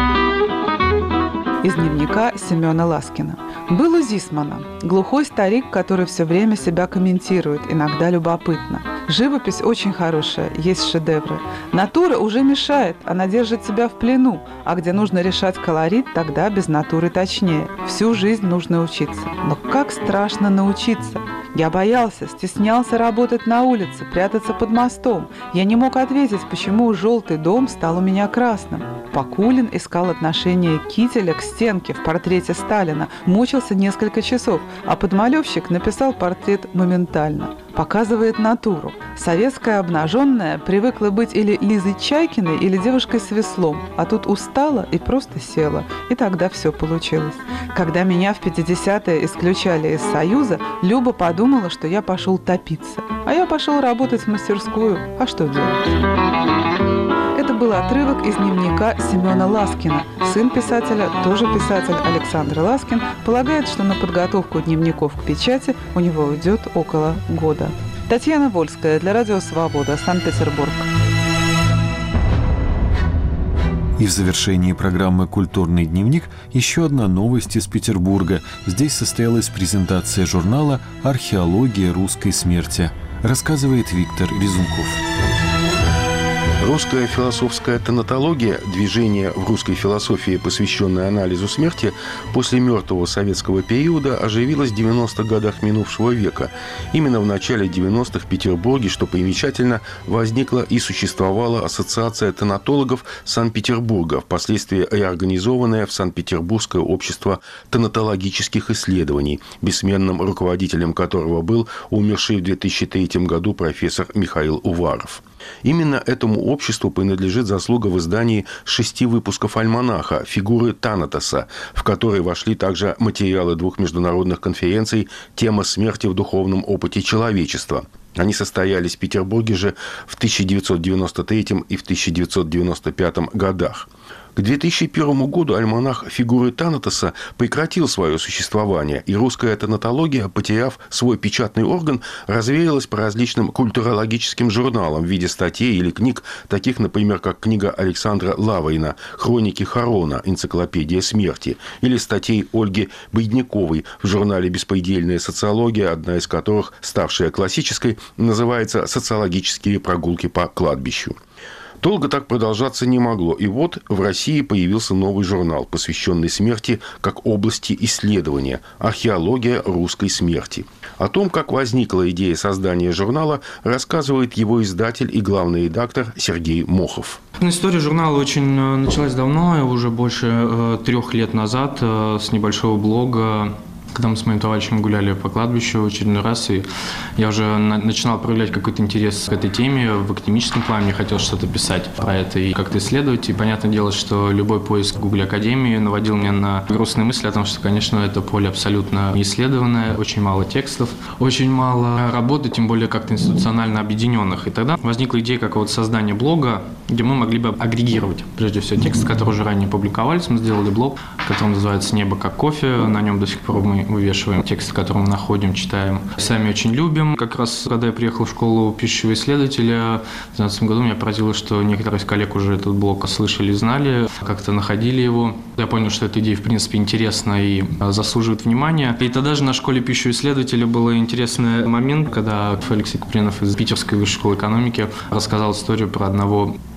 Из дневника Семена Ласкина. Был у Зисмана глухой старик, который все время себя комментирует, иногда любопытно. Живопись очень хорошая, есть шедевры. Натура уже мешает, она держит себя в плену, а где нужно решать колорит, тогда без натуры точнее. Всю жизнь нужно учиться. Но как страшно научиться! Я боялся, стеснялся работать на улице, прятаться под мостом. Я не мог ответить, почему желтый дом стал у меня красным. Покулин искал отношение Кителя к стенке в портрете Сталина, мучился несколько часов, а подмалевщик написал портрет моментально. Показывает натуру. Советская обнаженная привыкла быть или Лизой Чайкиной, или девушкой с веслом, а тут устала и просто села. И тогда все получилось. Когда меня в 50-е исключали из Союза, Люба подумала, что я пошел топиться. А я пошел работать в мастерскую. А что делать? Это был отрывок из дневника Семена Ласкина. Сын писателя, тоже писатель Александр Ласкин, полагает, что на подготовку дневников к печати у него уйдет около года. Татьяна Вольская для Радио Свобода, Санкт-Петербург. И в завершении программы «Культурный дневник» еще одна новость из Петербурга. Здесь состоялась презентация журнала «Археология русской смерти». Рассказывает Виктор Резунков. Русская философская тонатология, движение в русской философии, посвященное анализу смерти, после мертвого советского периода оживилось в 90-х годах минувшего века. Именно в начале 90-х в Петербурге, что примечательно, возникла и существовала Ассоциация тонатологов Санкт-Петербурга, впоследствии реорганизованная в Санкт-Петербургское общество тонатологических исследований, бессменным руководителем которого был умерший в 2003 году профессор Михаил Уваров. Именно этому обществу принадлежит заслуга в издании 6 выпусков альманаха «Фигуры Танатоса», в который вошли также материалы 2 международных конференций «Тема смерти в духовном опыте человечества». Они состоялись в Петербурге же в 1993 и в 1995 годах. К 2001 году альманах «Фигуры Танатоса» прекратил свое существование, и русская тонатология, потеряв свой печатный орган, развеялась по различным культурологическим журналам в виде статей или книг, таких, например, как книга Александра Лаврина «Хроники Харона. Энциклопедия смерти», или статей Ольги Бедняковой в журнале «Беспредельная социология», одна из которых, ставшая классической, называется «Социологические прогулки по кладбищу». Долго так продолжаться не могло, и вот в России появился новый журнал, посвященный смерти как области исследования «Археология русской смерти». О том, как возникла идея создания журнала, рассказывает его издатель и главный редактор Сергей Мохов. История журнала очень началась давно, уже больше 3 лет назад, с небольшого блога. Когда мы с моим товарищем гуляли по кладбищу в очередной раз, и я уже начинал проявлять какой-то интерес к этой теме в академическом плане, мне хотелось что-то писать про это и как-то исследовать. И понятное дело, что любой поиск в Гугле Академии наводил меня на грустные мысли о том, что, конечно, это поле абсолютно неисследованное, очень мало текстов, очень мало работы, тем более как-то институционально объединенных. И тогда возникла идея какого-то создания блога, где мы могли бы агрегировать, прежде всего, тексты, которые уже ранее публиковались. Мы сделали блог, который называется «Небо как кофе». На нем до сих пор мы вывешиваем тексты, которые мы находим, читаем. Сами очень любим. Как раз, когда я приехал в школу пишущего исследователя, в 2012 году меня поразило, что некоторые из коллег уже этот блог слышали, знали, как-то находили его. Я понял, что эта идея, в принципе, интересна и заслуживает внимания. И тогда же на школе пищевого исследователя был интересный момент, когда Алексей Купринов из Питерской высшей школы экономики рассказал историю про одного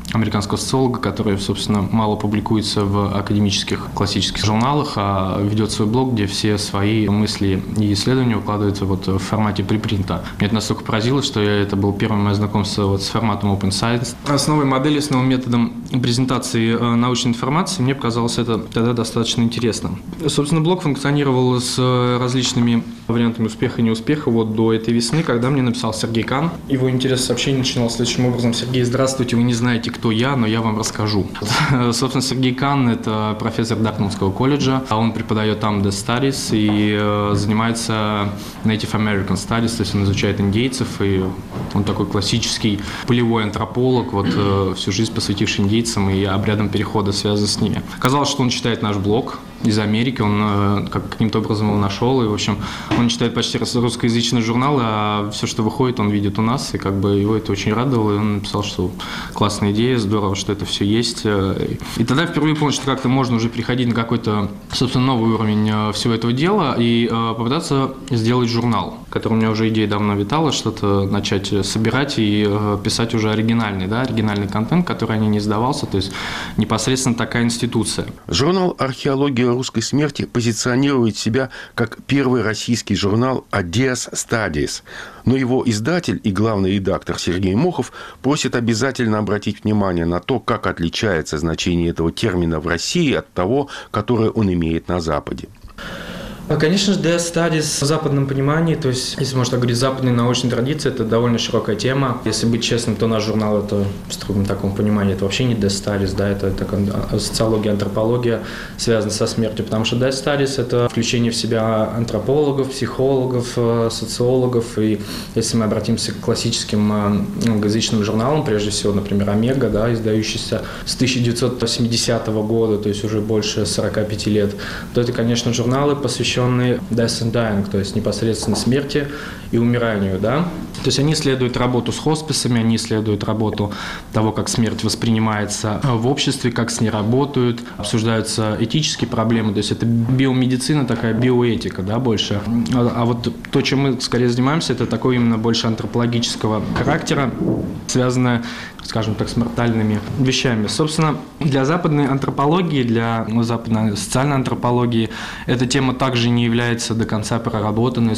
американского социолога, который, собственно, мало публикуется в академических классических журналах, а ведет свой блог, где все свои мысли и исследования укладываются вот в формате препринта. Меня это настолько поразило, что это было первое мое знакомство вот с форматом Open Science. Основой модели, с новым методом презентации научной информации, мне показалось это тогда достаточно интересно. Собственно, блог функционировал с различными вариантами успеха и неуспеха вот до этой весны, когда мне написал Сергей Кан. Его интерес сообщения начинал следующим образом. Сергей, здравствуйте, вы не знаете, кто я, но я вам расскажу. Собственно, Сергей Кан – это профессор Дартмутского колледжа. Он преподает там Death Studies и занимается Native American Studies, то есть он изучает индейцев, и он такой классический полевой антрополог, вот всю жизнь посвятивший индейцам и обрядам перехода, связанным с ними. Оказалось, что он читает наш блог из Америки, он каким-то образом его нашел, и, в общем, он читает почти русскоязычные журналы, а все, что выходит, он видит у нас, и как бы его это очень радовало, и он написал, что классная идея, здорово, что это все есть. И тогда я впервые понял, что как-то можно уже приходить на какой-то, собственно, новый уровень всего этого дела и попытаться сделать журнал, который у меня уже идея давно витала, что-то начать собирать и писать уже оригинальный контент, который ранее не издавался, то есть непосредственно такая институция. Журнал «Археология русской смерти» позиционирует себя как первый российский журнал о Death Studies, но его издатель и главный редактор Сергей Мохов просит обязательно обратить внимание на то, как отличается значение этого термина в России от того, которое он имеет на Западе. Конечно же, Death Studies в западном понимании, то есть, если можно так говорить, западной научной традиции, это довольно широкая тема. Если быть честным, то наш журнал, это в строгом таком понимании, это вообще не Death Studies, да, это социология, антропология связана со смертью, потому что Death Studies – это включение в себя антропологов, психологов, социологов, и если мы обратимся к классическим англоязычным журналам, прежде всего, например, Омега, да, издающийся с 1970 года, то есть уже больше 45 лет, то это, конечно, журналы, посвященные death and dying, то есть непосредственно смерти и умиранию, да. То есть они исследуют работу с хосписами, они исследуют работу того, как смерть воспринимается в обществе, как с ней работают, обсуждаются этические проблемы, то есть это биомедицина, такая биоэтика, да, больше. А вот то, чем мы скорее занимаемся, это такое именно больше антропологического характера, связанное, скажем так, с мортальными вещами. Собственно, для западной антропологии, для западной социальной антропологии эта тема также не является до конца проработанной,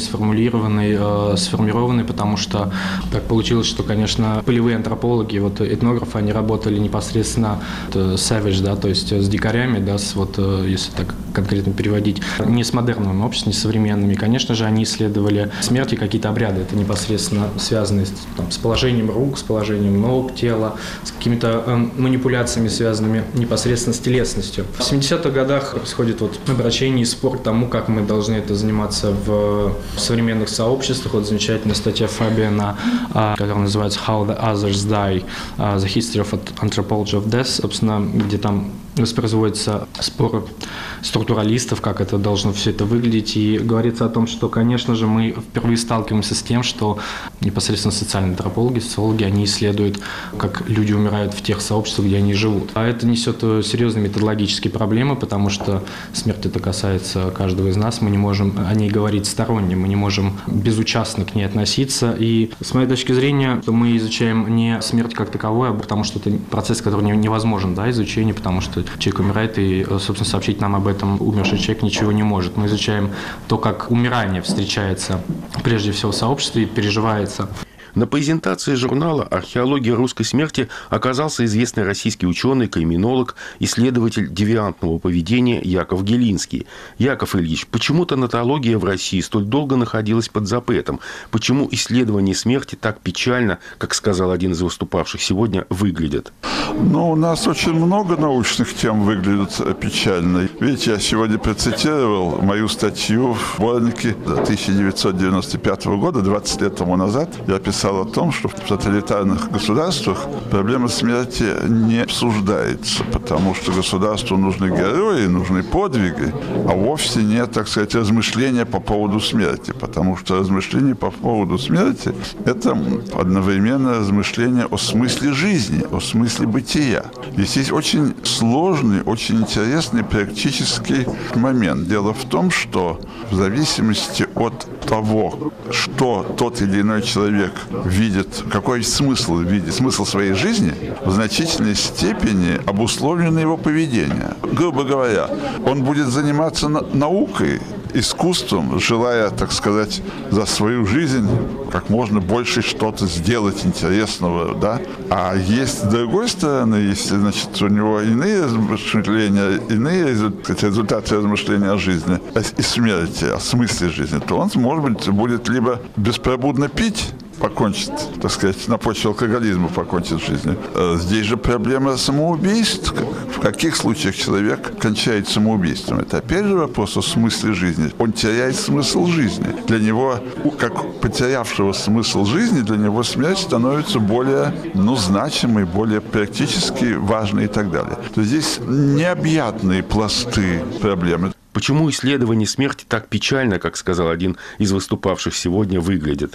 сформированной, потому что так получилось, что, конечно, полевые антропологи, вот этнографы, они работали непосредственно savage, да, то есть с дикарями, да, вот, если так конкретно переводить, не с модерным обществом, не с современными. Конечно же, они исследовали смерть и какие-то обряды, это непосредственно связанные с положением рук, с положением ног, тела, с какими-то манипуляциями, связанными непосредственно с телесностью. В 70-х годах происходит вот обращение и спор к тому, как мы должны это заниматься в современных сообществах. Вот замечательная статья Фабиана, которая называется «How the Others Die. The History of Anthropology of Death», собственно, где там воспроизводится спор структуралистов, как это должно все это выглядеть, и говорится о том, что, конечно же, мы впервые сталкиваемся с тем, что непосредственно социальные антропологи, социологи, они исследуют, как люди умирают в тех сообществах, где они живут. А это несет серьезные методологические проблемы, потому что смерть это касается каждого из нас, мы не можем о ней говорить сторонне, мы не можем безучастно к ней относиться, и с моей точки зрения, мы изучаем не смерть как таковую, а потому что это процесс, который невозможен, да, изучение, потому что человек умирает, и, собственно, сообщить нам об этом умерший человек ничего не может. Мы изучаем то, как умирание встречается прежде всего в сообществе и переживается. На презентации журнала «Археология русской смерти» оказался известный российский ученый, криминолог, исследователь девиантного поведения Яков Гелинский. Яков Ильич, почему танатология в России столь долго находилась под запретом? Почему исследование смерти так печально, как сказал один из выступавших сегодня, выглядят? Ну, у нас очень много научных тем выглядят печально. Видите, я сегодня процитировал мою статью в сборнике 1995 года, 20 лет тому назад. Я писал о том, что в тоталитарных государствах проблема смерти не обсуждается, потому что государству нужны герои, нужны подвиги, а вовсе нет, так сказать, размышления по поводу смерти, потому что размышление по поводу смерти – это одновременно размышление о смысле жизни, о смысле бытия. Здесь есть очень сложный, очень интересный практический момент. Дело в том, что в зависимости от того, что тот или иной человек видит, какой смысл видит, смысл своей жизни, в значительной степени обусловлено его поведение. Грубо говоря, он будет заниматься наукой, искусством, желая, так сказать, за свою жизнь как можно больше что-то сделать интересного, да. А есть с другой стороны, если, значит, у него иные размышления, иные результаты размышления о жизни и смерти, о смысле жизни, то он, может быть, будет либо беспробудно пить, покончит, так сказать, на почве алкоголизма покончит с жизнью. Здесь же проблема самоубийств. В каких случаях человек кончает самоубийством? Это опять же вопрос о смысле жизни. Он теряет смысл жизни. Для него, как потерявшего смысл жизни, для него смерть становится более, значимой, более практически важной и так далее. То здесь необъятные пласты проблемы. Почему исследование смерти так печально, как сказал один из выступавших сегодня, выглядит?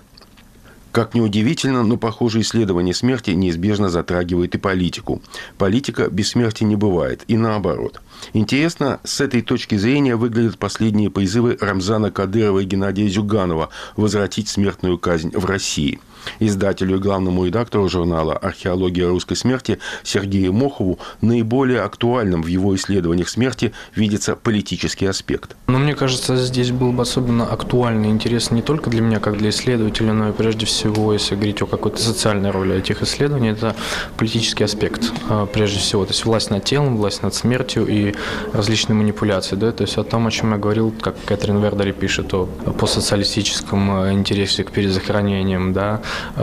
Как ни удивительно, но, похоже, исследование смерти неизбежно затрагивает и политику. Политика без смерти не бывает, и наоборот. Интересно, с этой точки зрения выглядят последние призывы Рамзана Кадырова и Геннадия Зюганова возвратить смертную казнь в России. Издателю и главному редактору журнала «Археология русской смерти» Сергею Мохову наиболее актуальным в его исследованиях смерти видится политический аспект. Но мне кажется, здесь был бы особенно актуальный интерес не только для меня, как для исследователя, но и прежде всего, если говорить о какой-то социальной роли этих исследований, это политический аспект. Прежде всего, то есть власть над телом, власть над смертью и различные манипуляции. Да? То есть о том, о чем я говорил, как Кэтрин Вердери пишет, о постсоциалистическом интересе к перезахоронениям, да?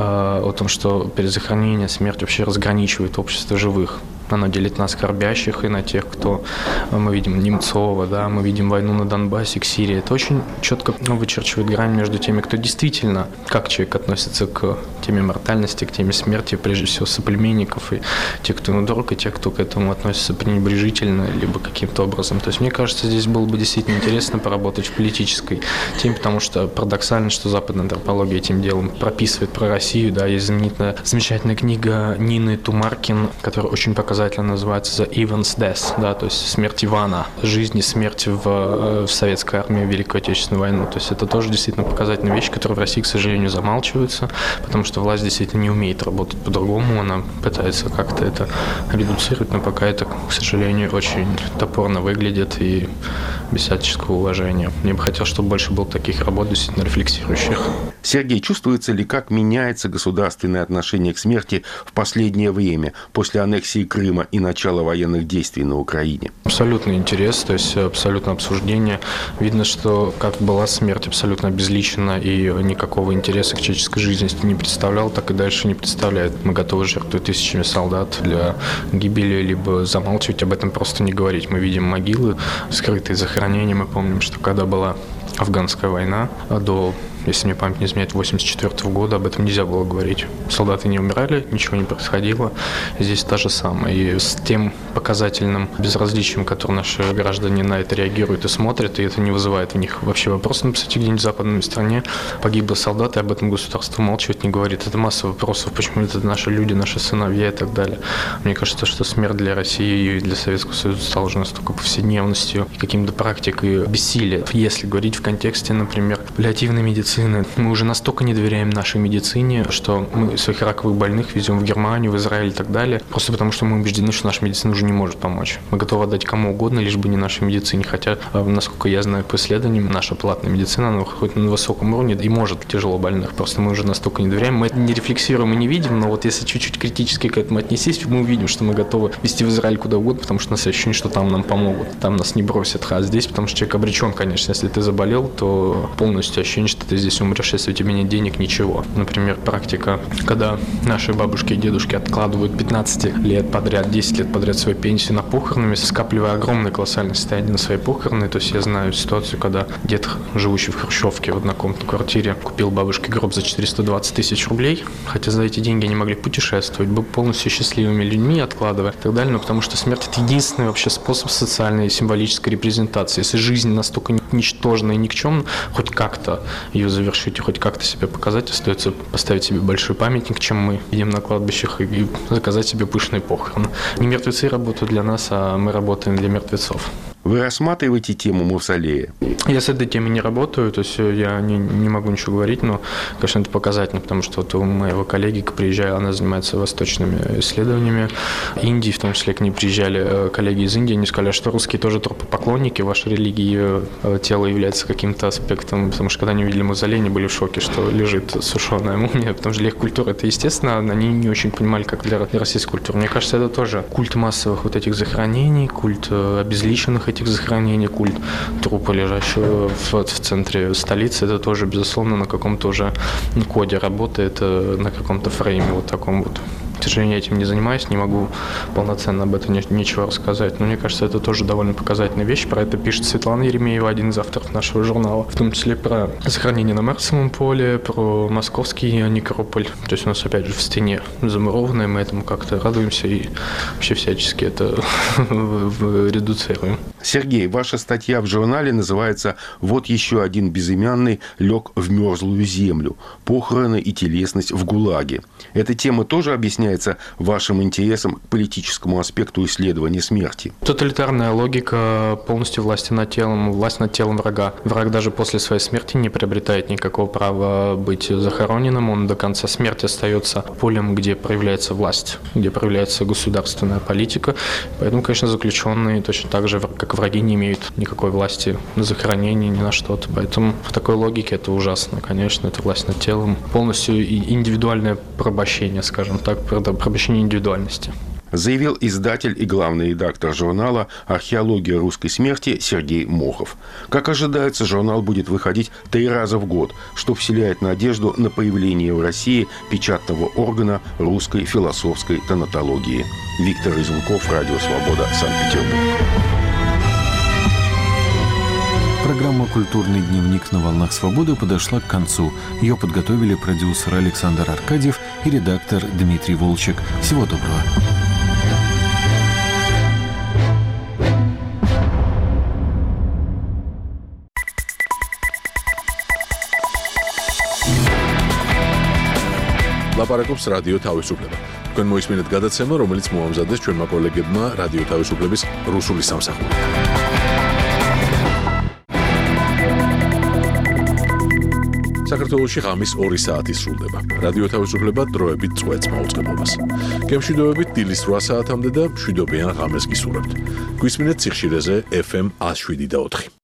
О том, что перезахоронение, смерть вообще разграничивает общество живых. Оно делит на скорбящих и на тех, кто, мы видим Немцова, да, мы видим войну на Донбассе, к Сирии. Это очень четко вычерчивает грань между теми, кто действительно, как человек относится к теме мортальности, к теме смерти, прежде всего соплеменников, и те, кто ему дорог, и те, кто к этому относится пренебрежительно, либо каким-то образом. То есть, мне кажется, здесь было бы действительно интересно поработать в политической теме, потому что парадоксально, что западная антропология этим делом прописывает про Россию, да, есть замечательная книга Нины Тумаркин, которая очень показательно называется «The Ivan's Death», да, то есть смерть Ивана, жизнь и смерть в советской армии в Великую Отечественную войну. То есть это тоже действительно показательная вещь, которая в России, к сожалению, замалчивается, потому что власть действительно не умеет работать по-другому, она пытается как-то это редуцировать, но пока это, к сожалению, очень топорно выглядит и без всяческого уважения. Мне бы хотелось, чтобы больше было таких работ, действительно рефлексирующих. Сергей, чувствуется ли, как меняется государственное отношение к смерти в последнее время, после аннексии Крыма и начала военных действий на Украине? Абсолютный интерес, то есть абсолютно обсуждение. Видно, что как была смерть абсолютно обезличена и никакого интереса к человеческой жизни не представлял, так и дальше не представляет. Мы готовы жертвовать тысячами солдат для гибели, либо замалчивать, об этом просто не говорить. Мы видим могилы, скрытые захоронения. Мы помним, что когда была афганская война, до, если мне память не изменяет, 1984 года, об этом нельзя было говорить. Солдаты не умирали, ничего не происходило. Здесь та же самая. И с тем показательным безразличием, которое наши граждане на это реагируют и смотрят, и это не вызывает в них вообще вопроса написать где-нибудь в западной стране. Погибли солдаты, об этом государство умалчивать не говорит. Это масса вопросов, почему это наши люди, наши сыновья и так далее. Мне кажется, что смерть для России и для Советского Союза стала уже настолько повседневностью и каким-то практикой бессилия. Если говорить в контексте, например, паллиативной медицины, мы уже настолько не доверяем нашей медицине, что мы своих раковых больных везем в Германию, в Израиль и так далее, просто потому что мы убеждены, что наша медицина уже не может помочь. Мы готовы отдать кому угодно, лишь бы не нашей медицине. Хотя, насколько я знаю по исследованиям, наша платная медицина, она выходит на высоком уровне и может тяжело больных. Просто мы уже настолько не доверяем. Мы это не рефлексируем и не видим, но вот если чуть-чуть критически к этому отнестись, мы увидим, что мы готовы везти в Израиль куда угодно, потому что у нас ощущение, что там нам помогут, там нас не бросят. А здесь, потому что человек обречен, конечно, если ты заболел, то полностью ощущение, что ты здесь умрешь, если у тебя нет денег, ничего. Например, практика, когда наши бабушки и дедушки откладывают 15 лет подряд, 10 лет подряд свою пенсию на похоронами, скапливая огромное колоссальное состояние на свои похороны. То есть я знаю ситуацию, когда дед, живущий в хрущевке в однокомнатной квартире, купил бабушке гроб за 420 тысяч рублей, хотя за эти деньги они могли путешествовать, быть полностью счастливыми людьми, откладывая и так далее, но потому что смерть – это единственный вообще способ социальной и символической репрезентации. Если жизнь настолько ничтожна и никчемна, хоть как-то ее завершить и хоть как-то себя показать, остается поставить себе большой памятник, чем мы идем на кладбищах, и заказать себе пышные похороны. Не мертвецы работают для нас, а мы работаем для мертвецов. Вы рассматриваете тему мавзолея? Я с этой темой не работаю, то есть я не могу ничего говорить, но, конечно, это показательно, потому что вот у моего коллеги, приезжая, она занимается восточными исследованиями Индии, в том числе к ней приезжали коллеги из Индии, они сказали, что русские тоже трупопоклонники, вашей религии тело является каким-то аспектом, потому что когда они увидели мавзолей, они были в шоке, что лежит сушеная мумия, потому что для их культуры это естественно, они не очень понимали, как для российской культуры. Мне кажется, это тоже культ массовых вот этих захоронений, культ обезличенных этих захоронений, культ трупа, лежащего в центре столицы, это тоже, безусловно, на каком-то уже коде работает, на каком-то фрейме вот таком вот. К сожалению, я этим не занимаюсь, не могу полноценно об этом ничего рассказать. Но мне кажется, это тоже довольно показательная вещь. Про это пишет Светлана Еремеева, один из авторов нашего журнала. В том числе про захоронение на Марсовом поле, про московский некрополь. То есть у нас, опять же, в стене замурованное, мы этому как-то радуемся и вообще всячески это редуцируем. Сергей, ваша статья в журнале называется «Вот еще один безымянный лег в мерзлую землю. Похороны и телесность в ГУЛАГе». Эта тема тоже объясняется вашим интересом к политическому аспекту исследования смерти? Тоталитарная логика полностью власть над телом врага. Враг даже после своей смерти не приобретает никакого права быть захороненным. Он до конца смерти остается полем, где проявляется власть, где проявляется государственная политика. Поэтому, конечно, заключенные точно так же, как враги, не имеют никакой власти на захоронение, ни на что-то. Поэтому в такой логике это ужасно, конечно, это власть над телом. Полностью индивидуальное порабощение, скажем так, порабощение индивидуальности. Заявил издатель и главный редактор журнала «Археология русской смерти» Сергей Мохов. Как ожидается, журнал будет выходить 3 раза в год, что вселяет надежду на появление в России печатного органа русской философской тонатологии. Виктор Изунков, Радио Свобода, Санкт-Петербург. Программа «Культурный дневник» на «Волнах Свободы» подошла к концу. Ее подготовили продюсер Александр Аркадьев и редактор Дмитрий Волчек. Всего доброго. ლაპარაკობს რადიო თავისუფლება. თქვენ მოისმინეთ გადაცემა, რომელიც მოამზადეს ჩვენმა კოლეგებმა რადიო თავისუფლების რუსული სამსახური. საქართველოში ღამის 2 საათი სრულდება. რადიო თავისუფლება დროებით წვეთს მაუწყებლობას. გემშვიდობებით დილის 8 საათამდე და მშვიდობიან ღამეს გისურვებთ. გვისმინეთ სიხშირეზე FM 107.4.